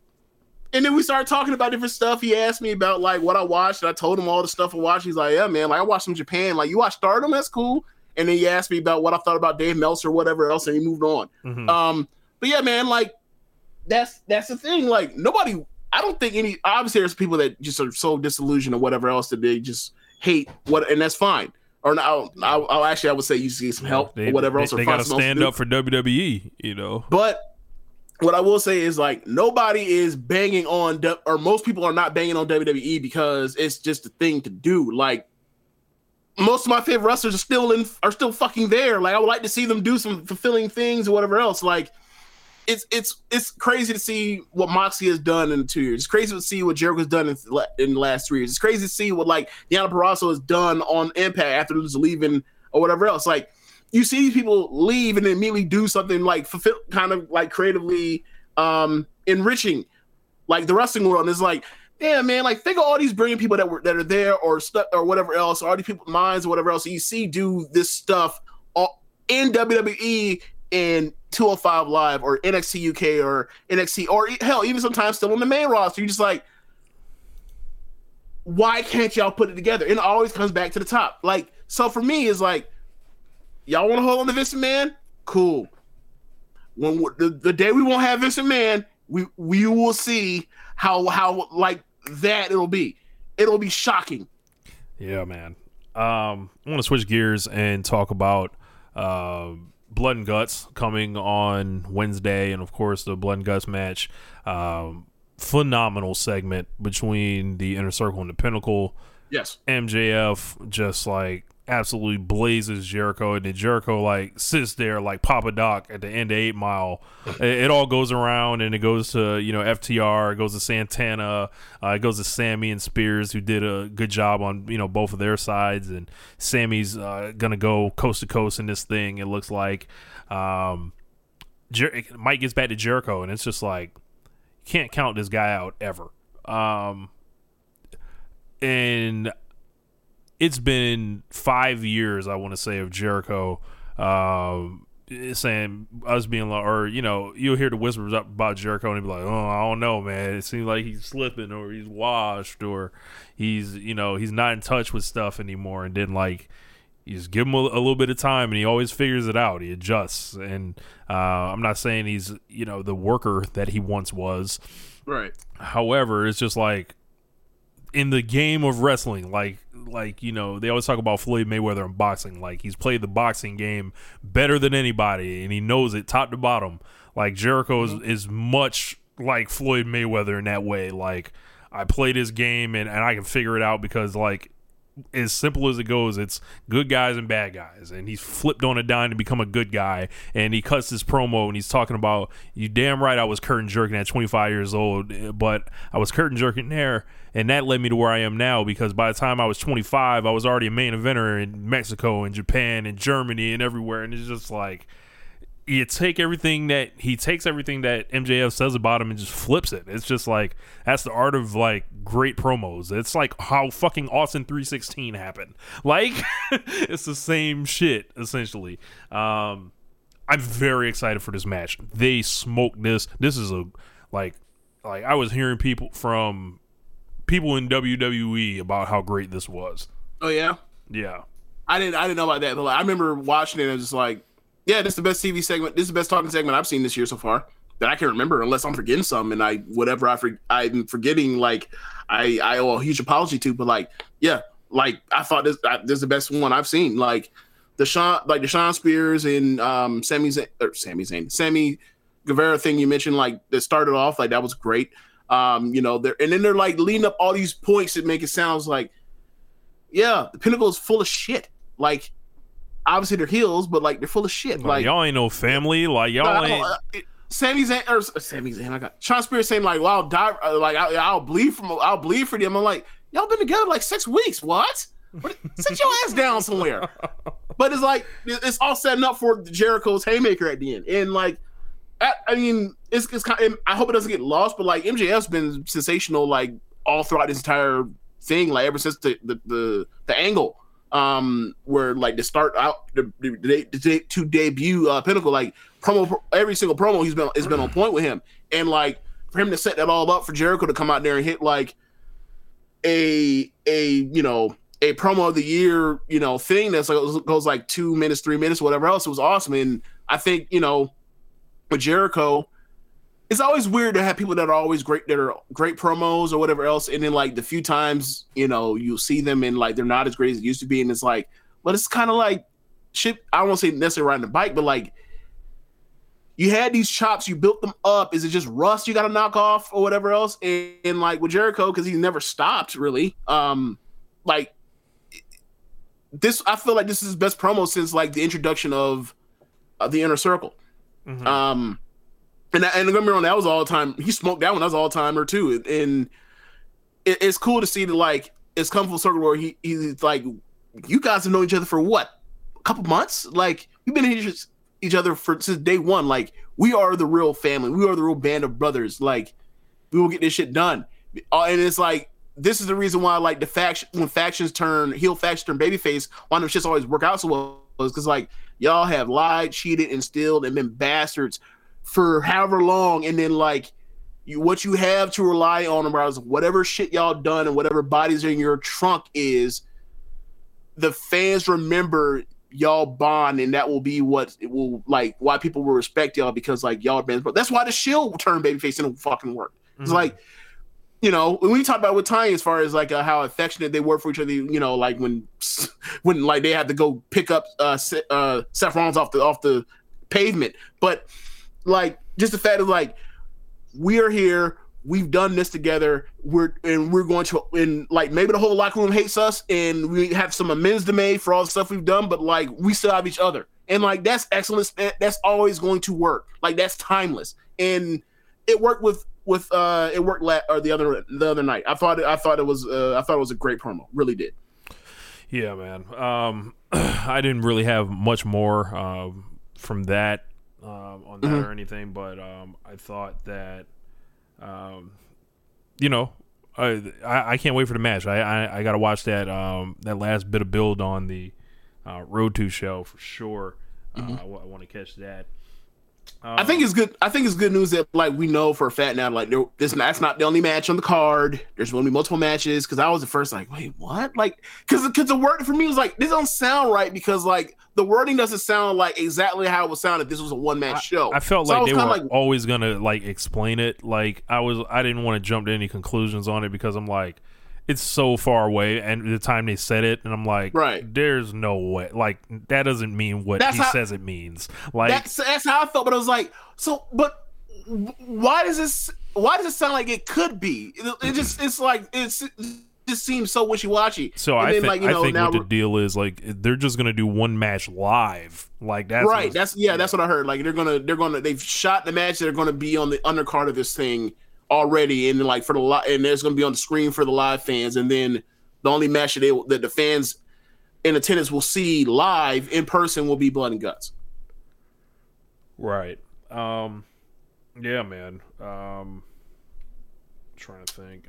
And then we started talking about different stuff. He asked me about like what I watched, and I told him all the stuff I watched. He's like, yeah, man, like I watched some Japan. Like, you watch Stardom? That's cool. And then he asked me about what I thought about Dave Meltzer or whatever else, and he moved on. But yeah, man, like that's the thing. Like I don't think obviously there's people that just are so disillusioned or whatever else that they just hate and that's fine. Or I would say you should get some help or whatever else. They got to stand up for WWE, you know. But what I will say is like nobody is banging on, or most people are not banging on WWE because it's just a thing to do. Like most of my favorite wrestlers are still fucking there. Like I would like to see them do some fulfilling things or whatever else. Like it's crazy to see what Moxley has done in 2 years. It's crazy to see what Jericho's done in the last 3 years. It's crazy to see what like Deonna Purrazzo has done on Impact after just leaving or whatever else. Like you see these people leave and then immediately do something like fulfill, kind of like creatively enriching, like the wrestling world. And it's like, damn, man, like think of all these brilliant people that are there or stuff or whatever else, or all these people's minds or whatever else. You see do this stuff in WWE and 205 Live or NXT UK or NXT or hell, even sometimes still on the main roster. You're just like, why can't y'all put it together? And it always comes back to the top. Like, so for me, it's like, y'all want to hold on to Vince McMahon? Cool. When the day we won't have Vince McMahon, we will see how like that it'll be. It'll be shocking. Yeah, man. I want to switch gears and talk about Blood and Guts coming on Wednesday, and of course the Blood and Guts match. Phenomenal segment between the Inner Circle and the Pinnacle. Yes. MJF just like absolutely blazes Jericho, and then Jericho like sits there like Papa Doc at the end of 8 Mile. It all goes around, and it goes to FTR, it goes to Santana, it goes to Sammy and Spears, who did a good job on both of their sides, and Sammy's gonna go coast to coast in this thing. It looks like Mike gets back to Jericho, and it's just like you can't count this guy out ever. And it's been 5 years, I want to say, of Jericho saying us being like, or you'll hear the whispers up about Jericho and he'll be like, oh, I don't know, man. It seems like he's slipping, or he's washed, or he's he's not in touch with stuff anymore. And then like you just give him a little bit of time, and he always figures it out. He adjusts, and I'm not saying he's the worker that he once was. Right. However, it's just like, in the game of wrestling, like they always talk about Floyd Mayweather in boxing. Like, he's played the boxing game better than anybody, and he knows it top to bottom. Like, Jericho is much like Floyd Mayweather in that way. Like, I play this game and I can figure it out, because like, as simple as it goes, it's good guys and bad guys, and he's flipped on a dime to become a good guy. And he cuts this promo and he's talking about, you damn right I was curtain jerking at 25 years old, but I was curtain jerking there, and that led me to where I am now, because by the time I was 25 I was already a main eventer in Mexico and Japan and Germany and everywhere. And it's just like, he takes everything that MJF says about him and just flips it. It's just like, that's the art of like great promos. It's like how fucking Austin 316 happened. Like, it's the same shit essentially. I'm very excited for this match. They smoked this. This is a like I was hearing people in WWE about how great this was. Oh yeah? Yeah. I didn't know about that, but like, I remember watching it and just like, yeah, this is the best TV segment. This is the best talking segment I've seen this year so far that I can remember, unless I'm forgetting some and I'm forgetting, like I owe a huge apology to. But like, yeah, like I thought this is the best one I've seen. Like the Shawn Spears and Sammy Guevara thing you mentioned, like that started off like that was great. You know, they're like leading up all these points that make it sound like, yeah, the Pinnacle is full of shit. Like, obviously they're heels, but like they're full of shit. Like y'all ain't no family. Like y'all ain't. Sami Zayn. I got Shawn Spears saying like, "Well, I'll die. Like I'll bleed for them." I'm like, y'all been together like 6 weeks. What? Sit your ass down somewhere. But it's like it's all setting up for Jericho's haymaker at the end, and like, I mean, it's kind of, I hope it doesn't get lost. But like MJF's been sensational like all throughout this entire thing, like ever since the angle. Where like to start out to debut Pinnacle, like every single promo he's been on point with him, and like for him to set that all up for Jericho to come out there and hit like a promo of the year thing that's like goes like 2 minutes, 3 minutes, whatever else. It was awesome, and I think with Jericho, it's always weird to have people that are always great, that are great promos or whatever else, and then like the few times you'll see them and like they're not as great as it used to be, and it's like, but it's kind of like shit. I won't say necessarily riding the bike, but like you had these chops, you built them up. Is it just rust you got to knock off or whatever else? And like with Jericho, because he never stopped really. Like this, I feel like this is his best promo since like the introduction of the Inner Circle. Mm-hmm. And don't get me wrong, that was all time. He smoked that one. That was all timer too. And it's cool to see that like it's come full circle where he's like, you guys have known each other for what, a couple months? Like we've been each other since day one. Like we are the real family. We are the real band of brothers. Like we will get this shit done. And it's like this is the reason why like when factions turn heel, factions turn babyface, why them shits always work out so well is because like y'all have lied, cheated, and stealed, and been bastards for however long, and then like what you have to rely on about whatever shit y'all done and whatever bodies in your trunk is, the fans remember y'all bond, and that will be what it will like why people will respect y'all, because like y'all been. But that's why the Shield turned babyface didn't fucking work. It's like when we talk about with Tiny as far as like how affectionate they were for each other, like when like they had to go pick up Seth Rollins off the pavement, but like just the fact of like we're here, we've done this together, we're going to, and like maybe the whole locker room hates us and we have some amends to make for all the stuff we've done, but like we still have each other, and like that's excellence. That's always going to work. Like that's timeless, and it worked the other night. I thought it was a great promo. Really did. Yeah, man. I didn't really have much more from that on that or anything, but I thought that I can't wait for the match. I got to watch that last bit of build on the Road to show for sure. I want to catch that. I think it's good. I think it's good news that like we know for a fact now, like that's not the only match on the card. There's going to be multiple matches. Because I was at first like, wait, what? Like, because the word for me was like, this don't sound right, because like the wording doesn't sound like exactly how it would sound if this was a one match show. I felt like they were always gonna like explain it. Like I didn't want to jump to any conclusions on it because I'm like, it's so far away, and the time they said it, and I'm like, right, there's no way. Like that doesn't mean what he says it means. Like that's how I felt. But I was like, but why does it sound like it could be? It just seems so wishy-washy. So I think what the deal is, like they're just gonna do one match live. Like that's right. That's what I heard. Like they've shot the match. They're gonna be on the undercard of this thing already, and like for the and there's going to be on the screen for the live fans, and then the only match that the fans in attendance will see live in person will be Blood and Guts. Right. Yeah, man. Trying to think.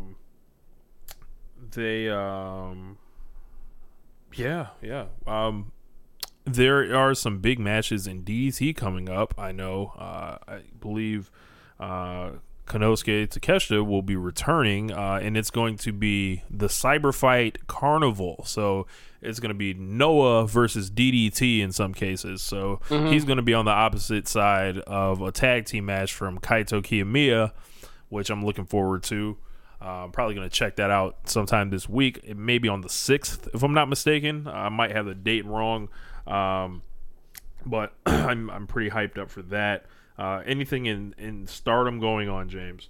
There are some big matches in DDT coming up. I know. I believe Konosuke Takeshita will be returning, and it's going to be the Cyberfight Carnival. So it's going to be Noah versus DDT in some cases. So he's going to be on the opposite side of a tag team match from Kaito Kiyomiya, which I'm looking forward to. I'm probably going to check that out sometime this week. It may be on the 6th, if I'm not mistaken. I might have the date wrong, but I'm pretty hyped up for that. Anything in Stardom going on, James?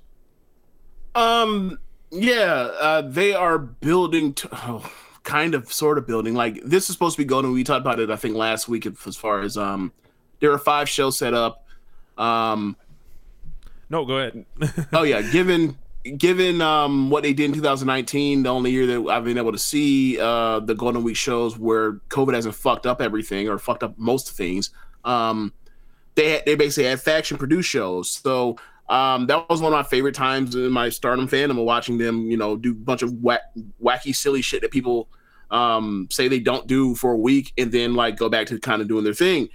They are building sort of building. Like, this is supposed to be going, we talked about it I think last week, as far as there are 5 shows set up. No, go ahead. Given what they did in 2019, the only year that I've been able to see the Golden Week shows where COVID hasn't fucked up everything or fucked up most things, they basically had faction produced shows. So that was one of my favorite times in my Stardom fandom of watching them, do a bunch of wacky, silly shit that people say they don't do for a week and then like go back to kind of doing their thing.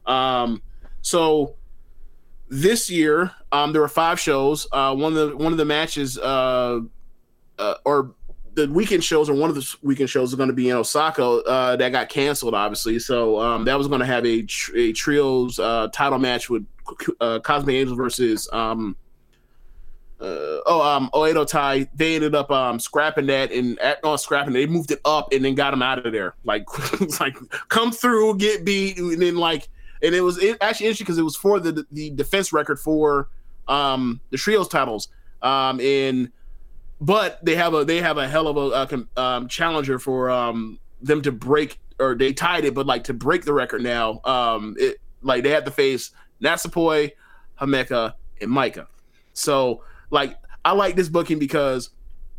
So this year, there were 5 shows. One of the matches, or the weekend shows, or one of the weekend shows, are going to be in Osaka. That got canceled, obviously. So that was going to have a trios title match with Cosmic Angel versus Oedo Tai. They ended up scrapping that, and they moved it up and then got him out of there. Like, it's like, come through, get beat, and then like. And it was actually interesting because it was for the defense record for the trios titles, but they have a hell of a challenger for them to break, or they tied it, but like to break the record now. They had to face Natsupoi, Himeka, and Maika. So like I like this booking because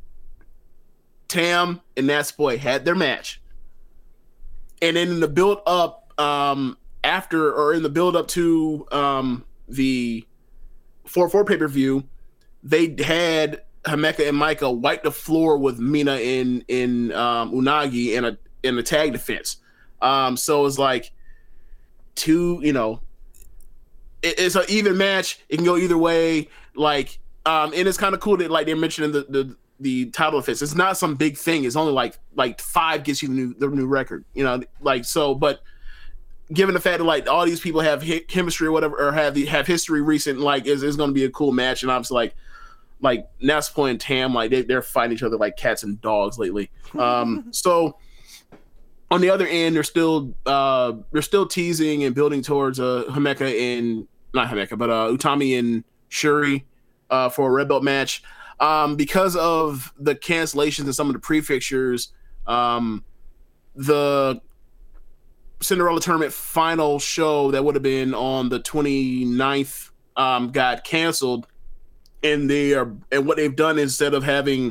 Tam and Natsupoi had their match, and then in the build up. After, or in the build up to the 4/4 pay-per-view, they had Himeka and Maika wipe the floor with Mina in Unagi in a tag defense. So it's like it's an even match. It can go either way. Like, and it's kind of cool that like they're mentioning the title defense. It's not some big thing. It's only like 5 gets you the new record. But given the fact that like all these people have chemistry or whatever, or have history recent, like is going to be a cool match. And obviously like Natsupoi and Tam, like they're fighting each other like cats and dogs lately. So on the other end, they're still teasing and building towards Utami and Shuri for a red belt match. Because of the cancellations and some of the prefixtures, the Cinderella Tournament final show that would have been on the 29th got canceled, and what they've done, instead of having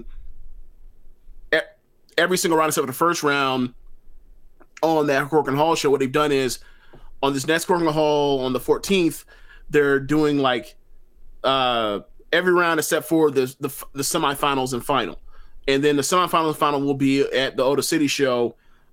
every single round except for the first round on that Korakuen Hall show, what they've done is on this next Korakuen Hall on the 14th, they're doing like every round except for the semifinals and final, and then the semifinals and final will be at the Oda City show.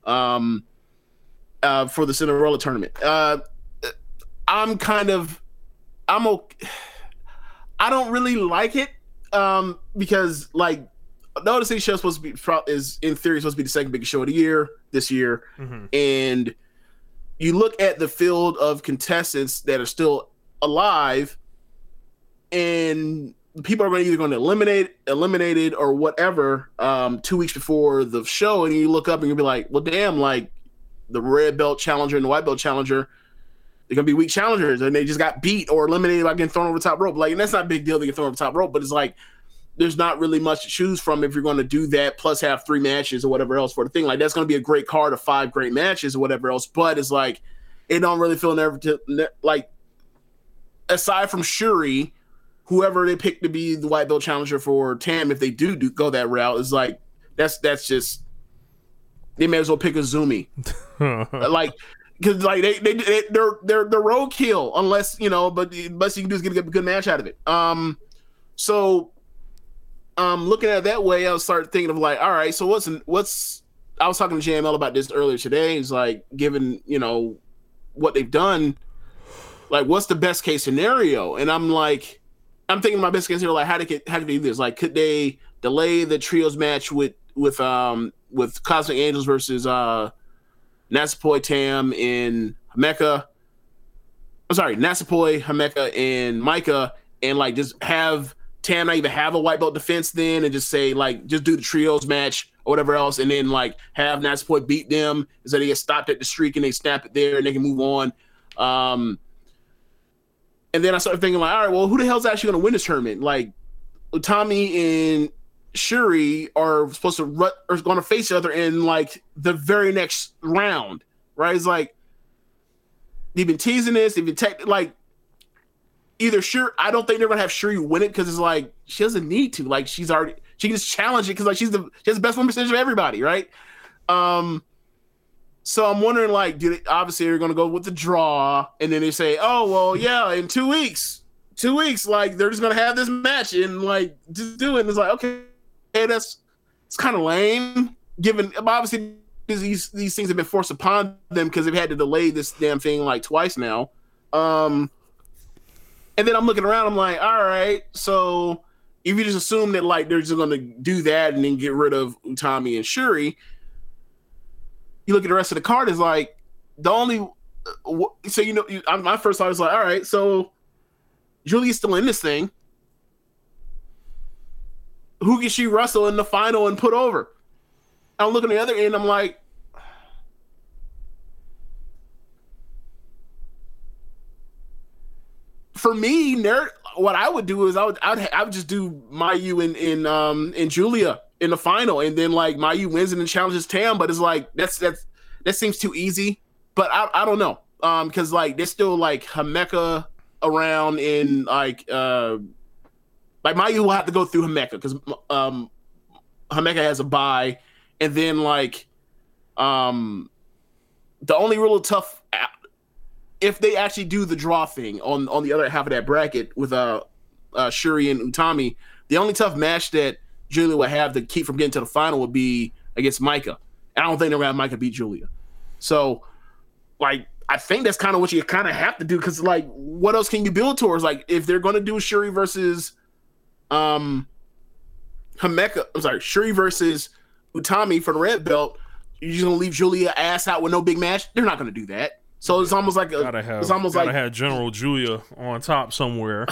For the Cinderella Tournament. I'm okay. I don't really like it because like the Oda City show is in theory supposed to be the second biggest show of the year this year, and you look at the field of contestants that are still alive, and people are either going to eliminated or whatever 2 weeks before the show, and you look up and you'll be like, well, damn, like the red belt challenger and the white belt challenger, they're gonna be weak challengers, and they just got beat or eliminated by getting thrown over the top rope. Like, and that's not a big deal to get thrown over the top rope, but it's like there's not really much to choose from if you're going to do that, plus have 3 matches or whatever else for the thing. Like, that's going to be a great card of 5 great matches or whatever else, but it's like it don't really feel like, aside from Shuri, whoever they pick to be the white belt challenger for Tam, if they do go that route, is like that's just, they may as well pick Azumi. Like, because like they're roadkill unless but you can do is get a good match out of it. So looking at it that way, I started thinking of like, all right, so what's I was talking to JML about this earlier today. It's like, given what they've done, like what's the best case scenario? And I'm I'm thinking my best case here, like how could they do this? Like, could they delay the trios match with Cosmic Angels versus Natsupoi, Tam, and Himeka? I'm sorry, Natsupoi, Himeka, and Micah, and like just have Tam not even have a white belt defense then, and just say like just do the trios match or whatever else, and then like have Natsupoi beat them so they get stopped at the streak and they snap it there and they can move on. And then I started thinking like, all right, well, who the hell's actually going to win this tournament? Like, Utami and Shuri are supposed to are going to face each other in like the very next round, right? It's like they've been teasing this. They've been like either Shuri. I don't think they're going to have Shuri win it because it's like she doesn't need to. Like she can just challenge it because like she has the best win percentage of everybody, right? So I'm wondering, like, obviously they're going to go with the draw, and then they say, oh, well, yeah, in 2 weeks, like, they're just going to have this match and, like, just do it. And it's like, okay, it's kind of lame, given, obviously, these things have been forced upon them because they've had to delay this damn thing, like, twice now. And then I'm looking around, I'm like, all right, so if you just assume that, like, they're just going to do that and then get rid of Utami and Shuri, you look at the rest of the card is like the only so my first thought is like, all right, so Julia's still in this thing. Who can she wrestle in the final and put over? I'm looking at the other end, I'm like, for me, what I would do is I would just do Mayu and Julia in the final, and then like Mayu wins and then challenges Tam, but it's like that seems too easy. But I don't know, because like there's still like Himeka around, and like Mayu will have to go through Himeka because Himeka has a bye, and then like the only real tough if they actually do the draw thing on the other half of that bracket with Shuri and Utami, the only tough match that Julia would have to keep from getting to the final would be against Micah. And I don't think they're going to have Micah beat Julia. So, like, I think that's kind of what you kind of have to do because, like, what else can you build towards? Like, if they're going to do Shuri versus Shuri versus Utami for the red belt, you're just going to leave Julia ass out with no big match? They're not going to do that. So it's almost like gotta have General Julia on top somewhere.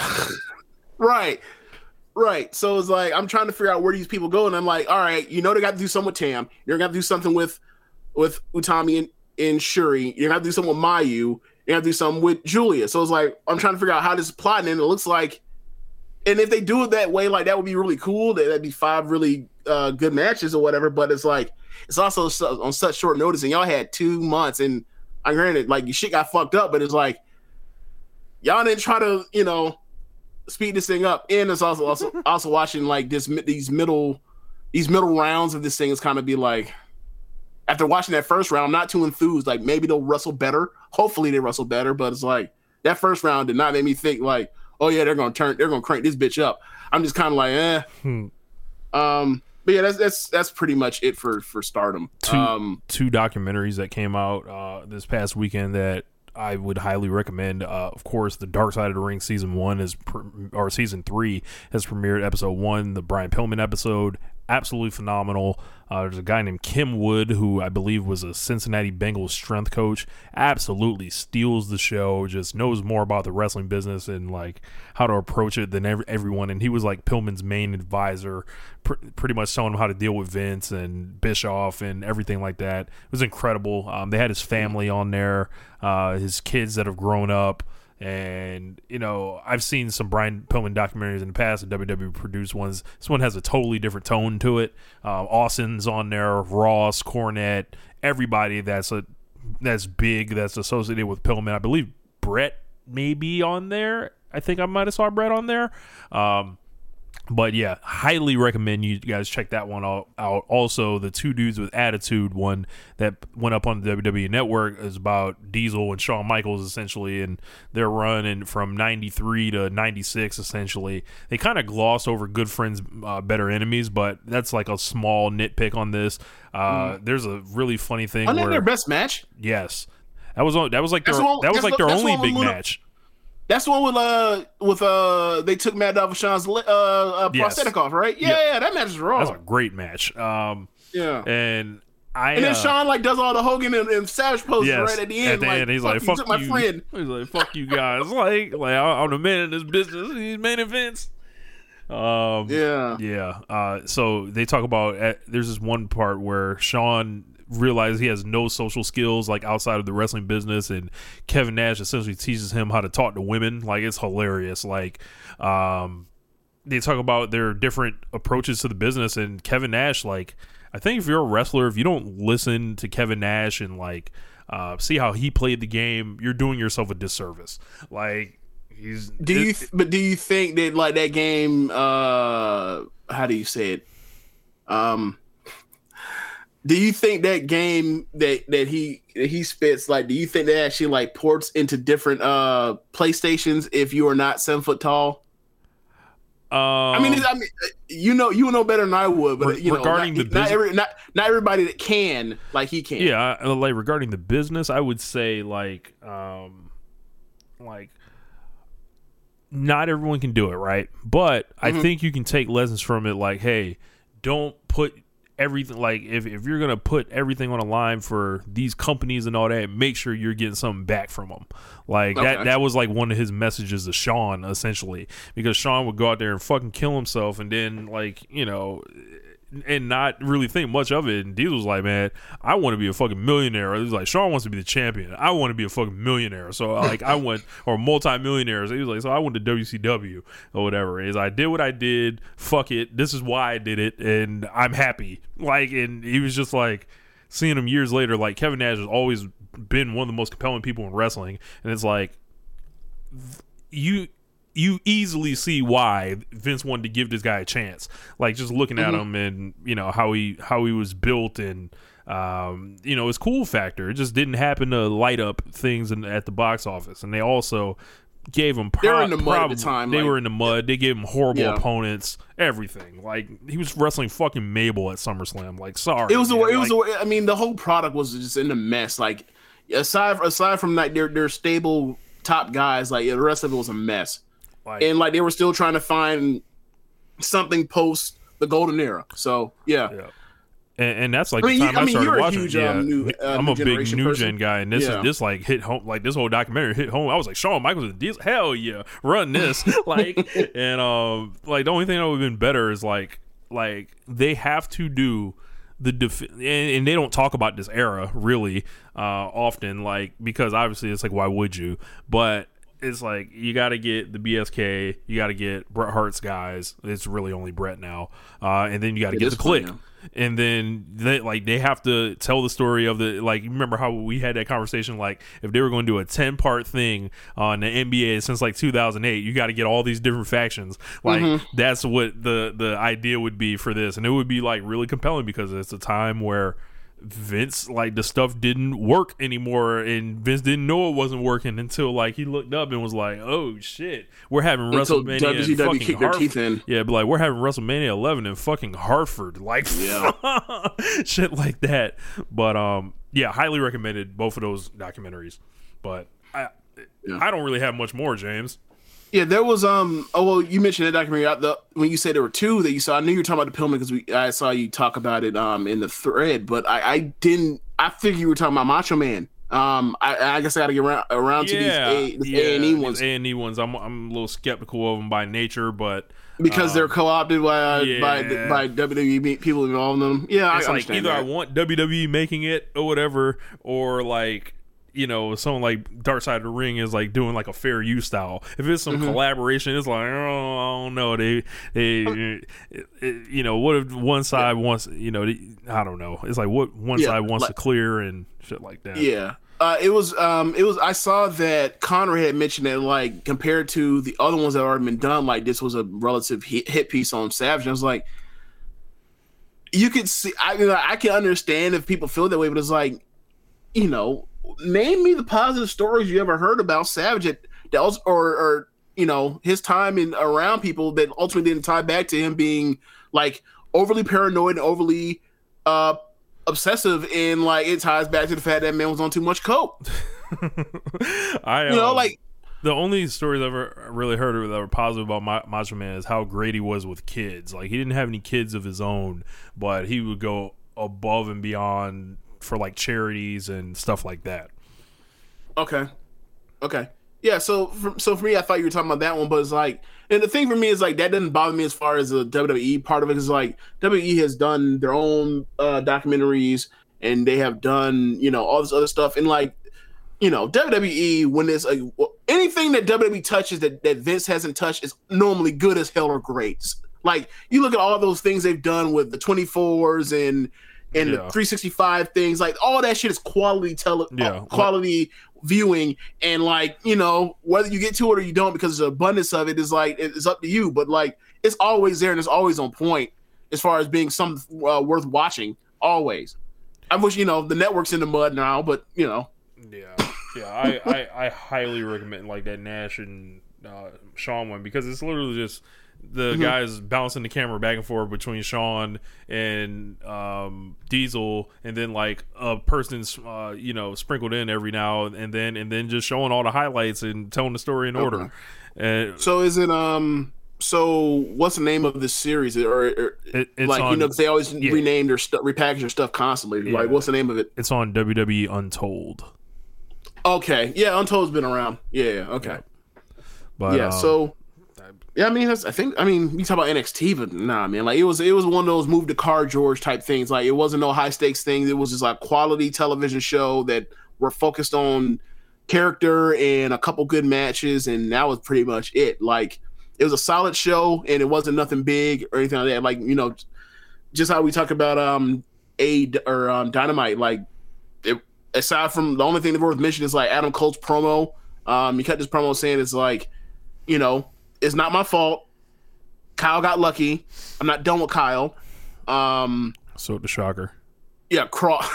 Right. So it's like I'm trying to figure out where these people go, and I'm like, all right, they got to do something with Tam. You're gonna have to do something with Utami and Shuri. You're gonna have to do something with Mayu. You're gonna have to do something with Julia. So it's like I'm trying to figure out how this is plotting, and it looks like, and if they do it that way, like that would be really cool. That'd be 5 really good matches or whatever. But it's like it's also on such short notice, and y'all had 2 months, and I granted like your shit got fucked up, but it's like y'all didn't try to speed this thing up. And it's also watching like these middle rounds of this thing is kind of be like, after watching that first round, I'm not too enthused. Like maybe they'll wrestle better. Hopefully they wrestle better, but it's like that first round did not make me think like, oh yeah, they're gonna crank this bitch up. I'm just kind of like, But yeah, that's pretty much it for Stardom. Two documentaries that came out this past weekend that I would highly recommend. Of course, the Dark Side of the Ring season 1 or season 3 has premiered. Episode 1, the Brian Pillman episode, absolutely phenomenal. There's a guy named Kim Wood who I believe was a Cincinnati Bengals strength coach. Absolutely steals the show. Just knows more about the wrestling business and like how to approach it than everyone. And he was like Pillman's main advisor, pretty much showing him how to deal with Vince and Bischoff and everything like that. It was incredible. They had his family on there, his kids that have grown up. And, I've seen some Brian Pillman documentaries in the past, the WWE produced ones. This one has a totally different tone to it. Austin's on there, Ross, Cornette, everybody that's big, that's associated with Pillman. I believe Brett may be on there. I think I might have saw Brett on there. But yeah, highly recommend you guys check that one out. Also, the Two Dudes with Attitude one that went up on the WWE Network is about Diesel and Shawn Michaels essentially, and their run and from 93 to 96 essentially. They kind of gloss over Good Friends, Better Enemies, but that's like a small nitpick on this. There's a really funny thing. Wasn't that their best match? Yes, that was like their only big match. That's the one with they took Mad Dog Vachon's prosthetic off, right? Yeah, that match is raw. That's a great match. Yeah, and then Sean like does all the Hogan and Savage poses right at the end. At the end, he's like, "Fuck you, my friend." He's like, "Fuck you guys." like I'm the man in this business. These main events. So they talk about there's this one part where Sean realizes he has no social skills like outside of the wrestling business, and Kevin Nash essentially teaches him how to talk to women. Like, it's hilarious. Like, they talk about their different approaches to the business, and Kevin Nash, like, I think if you're a wrestler, if you don't listen to Kevin Nash and like see how he played the game, you're doing yourself a disservice. Like, do you think that like that game? How do you say it? Do you think that game that he spits, like, do you think that actually like ports into different PlayStations if you are not 7 foot tall? I mean, you know better than I would, but regarding the business, not everybody that can like he can. Yeah, like regarding the business, I would say like not everyone can do it, right? But I think you can take lessons from it. Like, hey, don't put everything, like if you're gonna put everything on a line for these companies and all that, make sure you're getting something back from them. Like that was like one of his messages to Sean, essentially, because Sean would go out there and fucking kill himself and then and not really think much of it. And Diesel was like, man, I want to be a fucking millionaire. It was like, Sean wants to be the champion. I want to be a fucking millionaire. So like I went, or multi-millionaires. He was like, so I went to WCW or whatever. I did what I did. Fuck it. This is why I did it. And I'm happy. Like, and he was just like, seeing him years later, like Kevin Nash has always been one of the most compelling people in wrestling. And it's like, you easily see why Vince wanted to give this guy a chance. Like, just looking at him and how he was built and his cool factor. It just didn't happen to light up things at the box office. And they also gave him they were in the mud at the time. They were in the mud. They gave him horrible opponents. Everything. Like, he was wrestling fucking Mabel at SummerSlam. Like, sorry. I mean, the whole product was just in a mess. Like, aside from like their stable top guys, like the rest of it was a mess. And like they were still trying to find something post the golden era. So yeah. And that's like the time I started watching. I'm a big new gen guy, and this like hit home. Like, this whole documentary hit home. I was like, Shawn Michaels and Diesel, hell yeah, run this. Like, and like the only thing that would have been better is like they have to do and they don't talk about this era really often, like, because obviously it's like, why would you? But it's like, you got to get the BSK, you got to get Bret Hart's guys. It's really only Bret now, and then you got to get the Click. And then they have to tell the story of the, like, you remember how we had that conversation, like, if they were going to do a 10-part thing on the NBA since like 2008, you got to get all these different factions. Like, that's what the idea would be for this, and it would be like really compelling because it's a time where Vince, like, the stuff didn't work anymore, and Vince didn't know it wasn't working until like he looked up and was like, oh shit, we're having WrestleMania WCW kicked their teeth in. Yeah, but like, we're having WrestleMania 11 in fucking Hartford, like, shit like that. But highly recommended both of those documentaries. But I don't really have much more, James. Yeah, there was you mentioned that documentary. When you said there were two that you saw, I knew you were talking about the Pillman because I saw you talk about it in the thread, but I didn't. I figured you were talking about Macho Man. I guess I got to get around to these A&E ones. A&E ones, I'm a little skeptical of them by nature, but because they're co-opted by WWE people involved in them. Yeah, it's I like either that. I want WWE making it or whatever, or like, someone like Dark Side of the Ring is like doing like a fair use style. If it's some collaboration, it's like, I don't know. What if one side wants, I don't know. It's like what one side wants to clear and shit like that. Yeah. It was. I saw that Conrad had mentioned that, like, compared to the other ones that had already been done, like, this was a relative hit piece on Savage. And I was like, you could see. I can understand if people feel that way, but it's like, name me the positive stories you ever heard about Savage or his time around people that ultimately didn't tie back to him being like overly paranoid and overly obsessive, and like it ties back to the fact that man was on too much coke. The only stories I've ever really heard that were positive about Macho Man is how great he was with kids. Like, he didn't have any kids of his own, but he would go above and beyond for like charities and stuff like that. Okay. Yeah, so for me, I thought you were talking about that one, but it's like, and the thing for me is like, that doesn't bother me as far as the WWE part of it. Is like, WWE has done their own documentaries, and they have done, you know, all this other stuff, and like, you know, WWE, when there's anything that WWE touches that Vince hasn't touched is normally good as hell or great. Like, you look at all those things they've done with the 24s and the 365 things, like all that shit is quality quality viewing, and like, you know, whether you get to it or you don't, because the abundance of it is like, it's up to you, but like, it's always there and it's always on point as far as being something worth watching. Always. I wish, you know, the network's in the mud now, but you know. Yeah, I highly recommend like that Nash and Shawn one, because it's literally just the guys bouncing the camera back and forth between Shawn and Diesel, and then like a person's you know, sprinkled in every now and then just showing all the highlights and telling the story in order. And so is it so what's the name of this series? Or it's like, you know, they always rename their stuff, repackage their stuff constantly. Like, what's the name of it? It's on WWE Untold. Okay, yeah, Untold's been around. Yeah, okay. Yeah. But yeah, so yeah, I mean, we talk about NXT, but nah, man, like it was one of those move to Car George type things. Like, it wasn't no high stakes thing. It was just like quality television show that were focused on character and a couple good matches, and that was pretty much it. Like, it was a solid show, and it wasn't nothing big or anything like that. Like, you know, just how we talk about Dynamite, like, aside from the only thing that worth mentioning is like Adam Cole's promo. He cut this promo saying it's like, you know, it's not my fault. Kyle got lucky. I'm not done with Kyle. So the shocker. Yeah,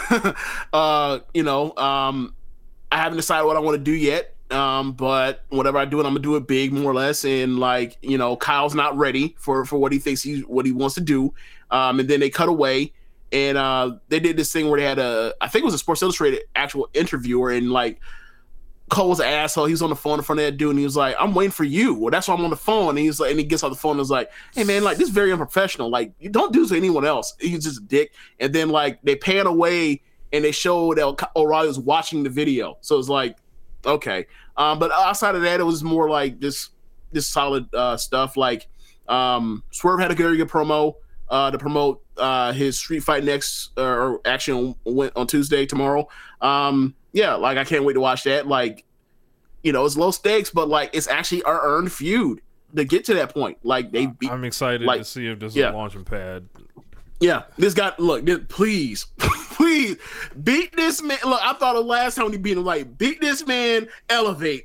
you know, I haven't decided what I want to do yet. But whatever I do, I'm gonna do it big, more or less. And like, you know, Kyle's not ready for what he thinks what he wants to do. And then they cut away. And they did this thing where they had I think it was a Sports Illustrated actual interviewer, and like, Cole was an asshole. He was on the phone in front of that dude, and he was like, "I'm waiting for you." Well, that's why I'm on the phone. And he's like, and he gets off the phone and is like, "Hey man, like, this is very unprofessional. Like, you don't do this to anyone else." He's just a dick. And then like, they pan away and they show that O'Reilly was watching the video. So it's like, okay. But outside of that, it was more like this solid stuff. Like, Swerve had a very good promo to promote his Street Fight Next or action went on Tuesday tomorrow. Yeah, like, I can't wait to watch that. Like, you know, it's low stakes, but like, it's actually an earned feud to get to that point. Like, they beat. I'm excited to see if this is a launching pad. Yeah, this guy. Look, please beat this man. Look, I thought the last time he beat him, like, beat this man, elevate.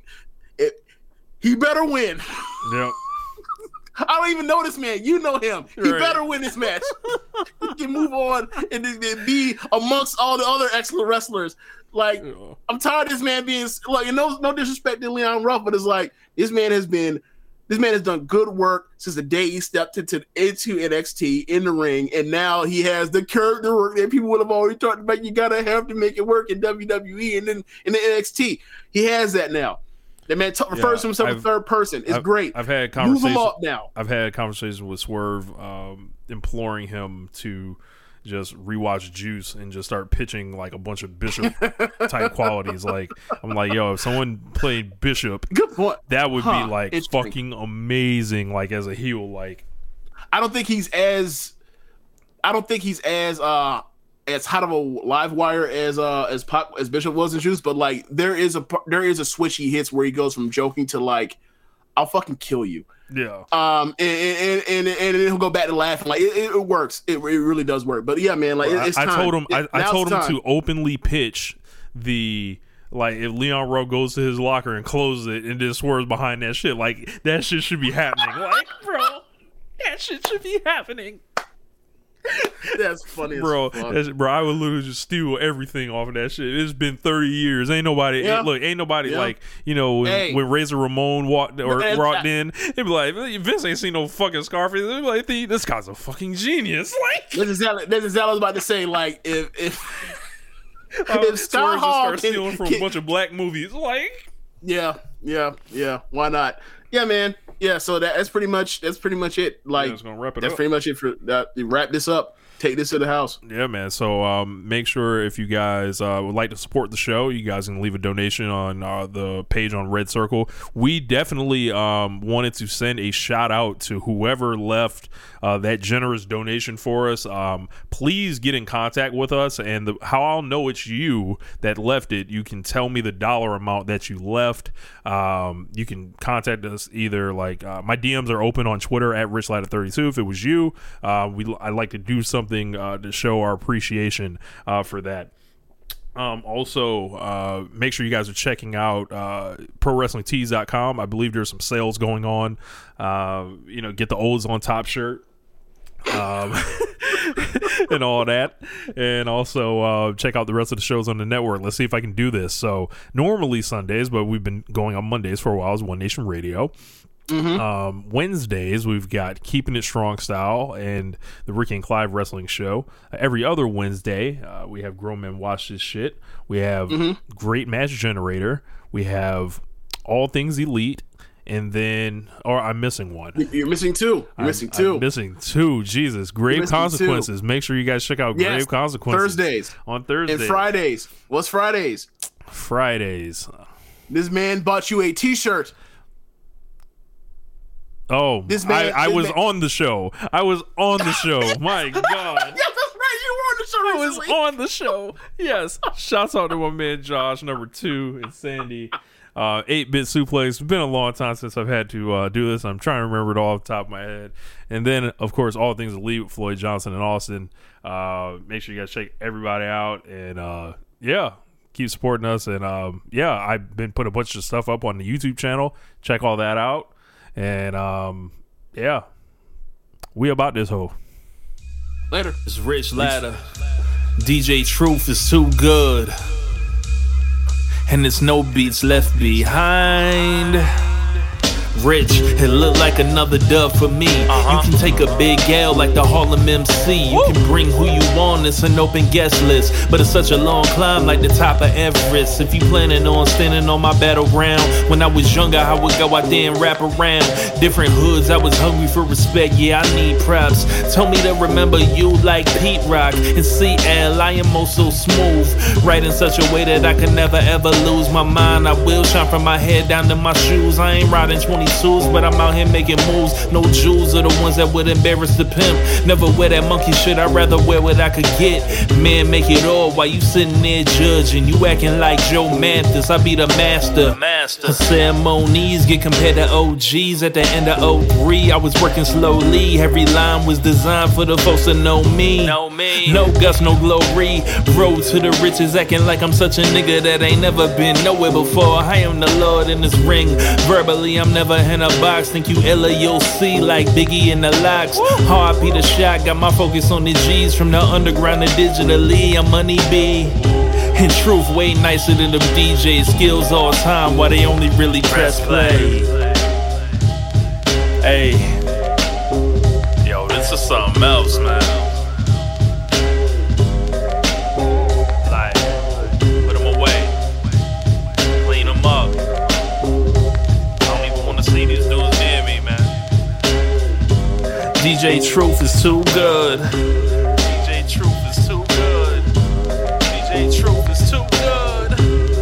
He better win. Yep. I don't even know this man. You know him. He better win this match. He can move on and be amongst all the other excellent wrestlers. Like, I'm tired of this man being like, no disrespect to Leon Ruff, but it's like, this man has done good work since the day he stepped into NXT in the ring, and now he has the character work that people would have already talked about. You gotta have to make it work in WWE and then in the NXT. He has that now. That man refers to himself in third person. It's great. I've had conversations. Move him up now. I've had conversations with Swerve, imploring him to just rewatch Juice and just start pitching like a bunch of Bishop type qualities. Like, I'm like, yo, if someone played Bishop, good point, that would be like fucking amazing. Like, as a heel, like, I don't think he's as hot of a live wire as Bishop was in Juice, but like, there is a switch he hits where he goes from joking to like, I'll fucking kill you. Yeah. And then he'll go back to laughing. Like, it works. It really does work. But yeah, man, like, it's time. I told him to openly pitch the, like, if Leon Ruff goes to his locker and closes it and then swerves behind that shit, like, that shit should be happening. Like, bro, that shit should be happening. That's funny, bro. Bro, I would literally just steal everything off of that shit. It's been 30 years. Ain't nobody like, you know, when Razor Ramon walked in, they'd be like, Vince ain't seen no fucking Scarface. They'd be like, this guy's a fucking genius. Like, this is exactly what I was about to say. Like, if Star Hall starts stealing from a bunch of black movies, like, yeah, Yeah. Why not? Yeah, man. Yeah. So that's pretty much it. Like, that's gonna wrap it that's up. pretty much it for that. Wrap this up. Take this to the house. Yeah, man. So make sure if you guys would like to support the show, you guys can leave a donation on the page on Red Circle. We definitely wanted to send a shout out to whoever left that generous donation for us. Please get in contact with us, and how I'll know it's you that left it, you can tell me the dollar amount that you left. You can contact us either my DMs are open on Twitter at RichLadder32. If it was you, I'd like to do something to show our appreciation for that. Also, make sure you guys are checking out ProWrestlingTees.com. I believe there's some sales going on. Get the Olds on Top shirt. And all that, and also check out the rest of the shows on the network. Let's see if I can do this. So normally Sundays, but we've been going on Mondays for a while, is One Nation Radio. Wednesdays we've got Keeping It Strong Style and the Ricky and Clive Wrestling Show. Every other Wednesday we have Grown Men Watch This Shit. We have Great Match Generator. We have All Things Elite. And then, I'm missing one. You're missing two. I'm missing two. Jesus. Grave Consequences. Make sure you guys check out Grave Consequences. Thursdays. On Thursdays. And Fridays. What's Fridays? Fridays. This man bought you a t-shirt. Oh, I was on the show. I was on the show. My God. Yeah, that's right. You were on the show recently. I was on the show. Yes. Shouts out to my man Josh, number 2, and Sandy. 8-Bit Suplex. It's been a long time since I've had to do this. I'm trying to remember it all off the top of my head. And then, of course, All Things Elite with Floyd Johnson and Austin. Make sure you guys check everybody out. And, keep supporting us. And, I've been putting a bunch of stuff up on the YouTube channel. Check all that out. And, we about this hoe. Later. It's Rich Ladder. DJ Truth is too good. And there's no beats left behind. Rich, it look like another dub for me. You can take a big L like the Harlem MC. You can bring who you want, it's an open guest list. But it's such a long climb like the top of Everest. If you planning on standing on my battleground, when I was younger I would go out there and rap around different hoods. I was hungry for respect, yeah I need props. Told me to remember you like Pete Rock and CL. I am oh so smooth, right in such a way that I can never ever lose my mind. I will shine from my head down to my shoes. I ain't riding 20 suits, but I'm out here making moves. No jewels are the ones that would embarrass the pimp. Never wear that monkey shit, I'd rather wear what I could get. Man, make it all while you sitting there judging. You acting like Joe Mathis, I be the master. Ceremonies get compared to OGs at the end of 03. I was working slowly, every line was designed for the folks that know me. No guts, no glory. Road to the riches, acting like I'm such a nigga that ain't never been nowhere before. I am the Lord in this ring. Verbally, I'm never in a box. Think you LAOC like Biggie in the Locks. RIP the shot, got my focus on the G's. From the underground to digitally, I'm Money B. In truth, way nicer than them DJ skills all time. Why they only really press play. Hey, yo, this is something else, man. Like, put them away, clean them up. See these dudes near me, man. DJ Truth is too good. DJ Truth is too good. DJ Truth is too good.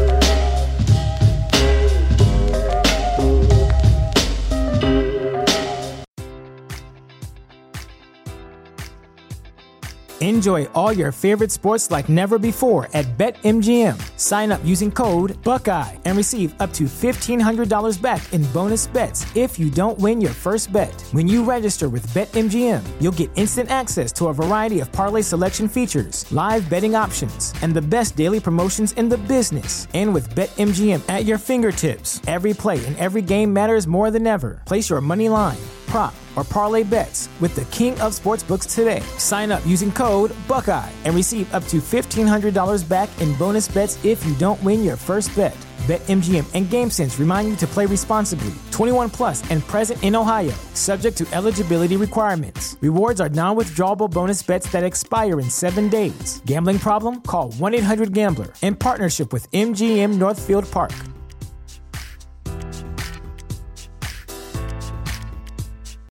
Enjoy all your favorite sports like never before at BetMGM. Sign up using code Buckeye and receive up to $1,500 back in bonus bets if you don't win your first bet. When you register with BetMGM, you'll get instant access to a variety of parlay selection features, live betting options, and the best daily promotions in the business. And with BetMGM at your fingertips, every play and every game matters more than ever. Place your money line, prop, or parlay bets with the king of sportsbooks today. Sign up using code Buckeye and receive up to $1,500 back in bonus bets if you don't win your first bet. BetMGM and GameSense remind you to play responsibly. 21 plus and present in Ohio, subject to eligibility requirements. Rewards are non-withdrawable bonus bets that expire in 7 days. Gambling problem? Call 1-800-GAMBLER in partnership with MGM Northfield Park.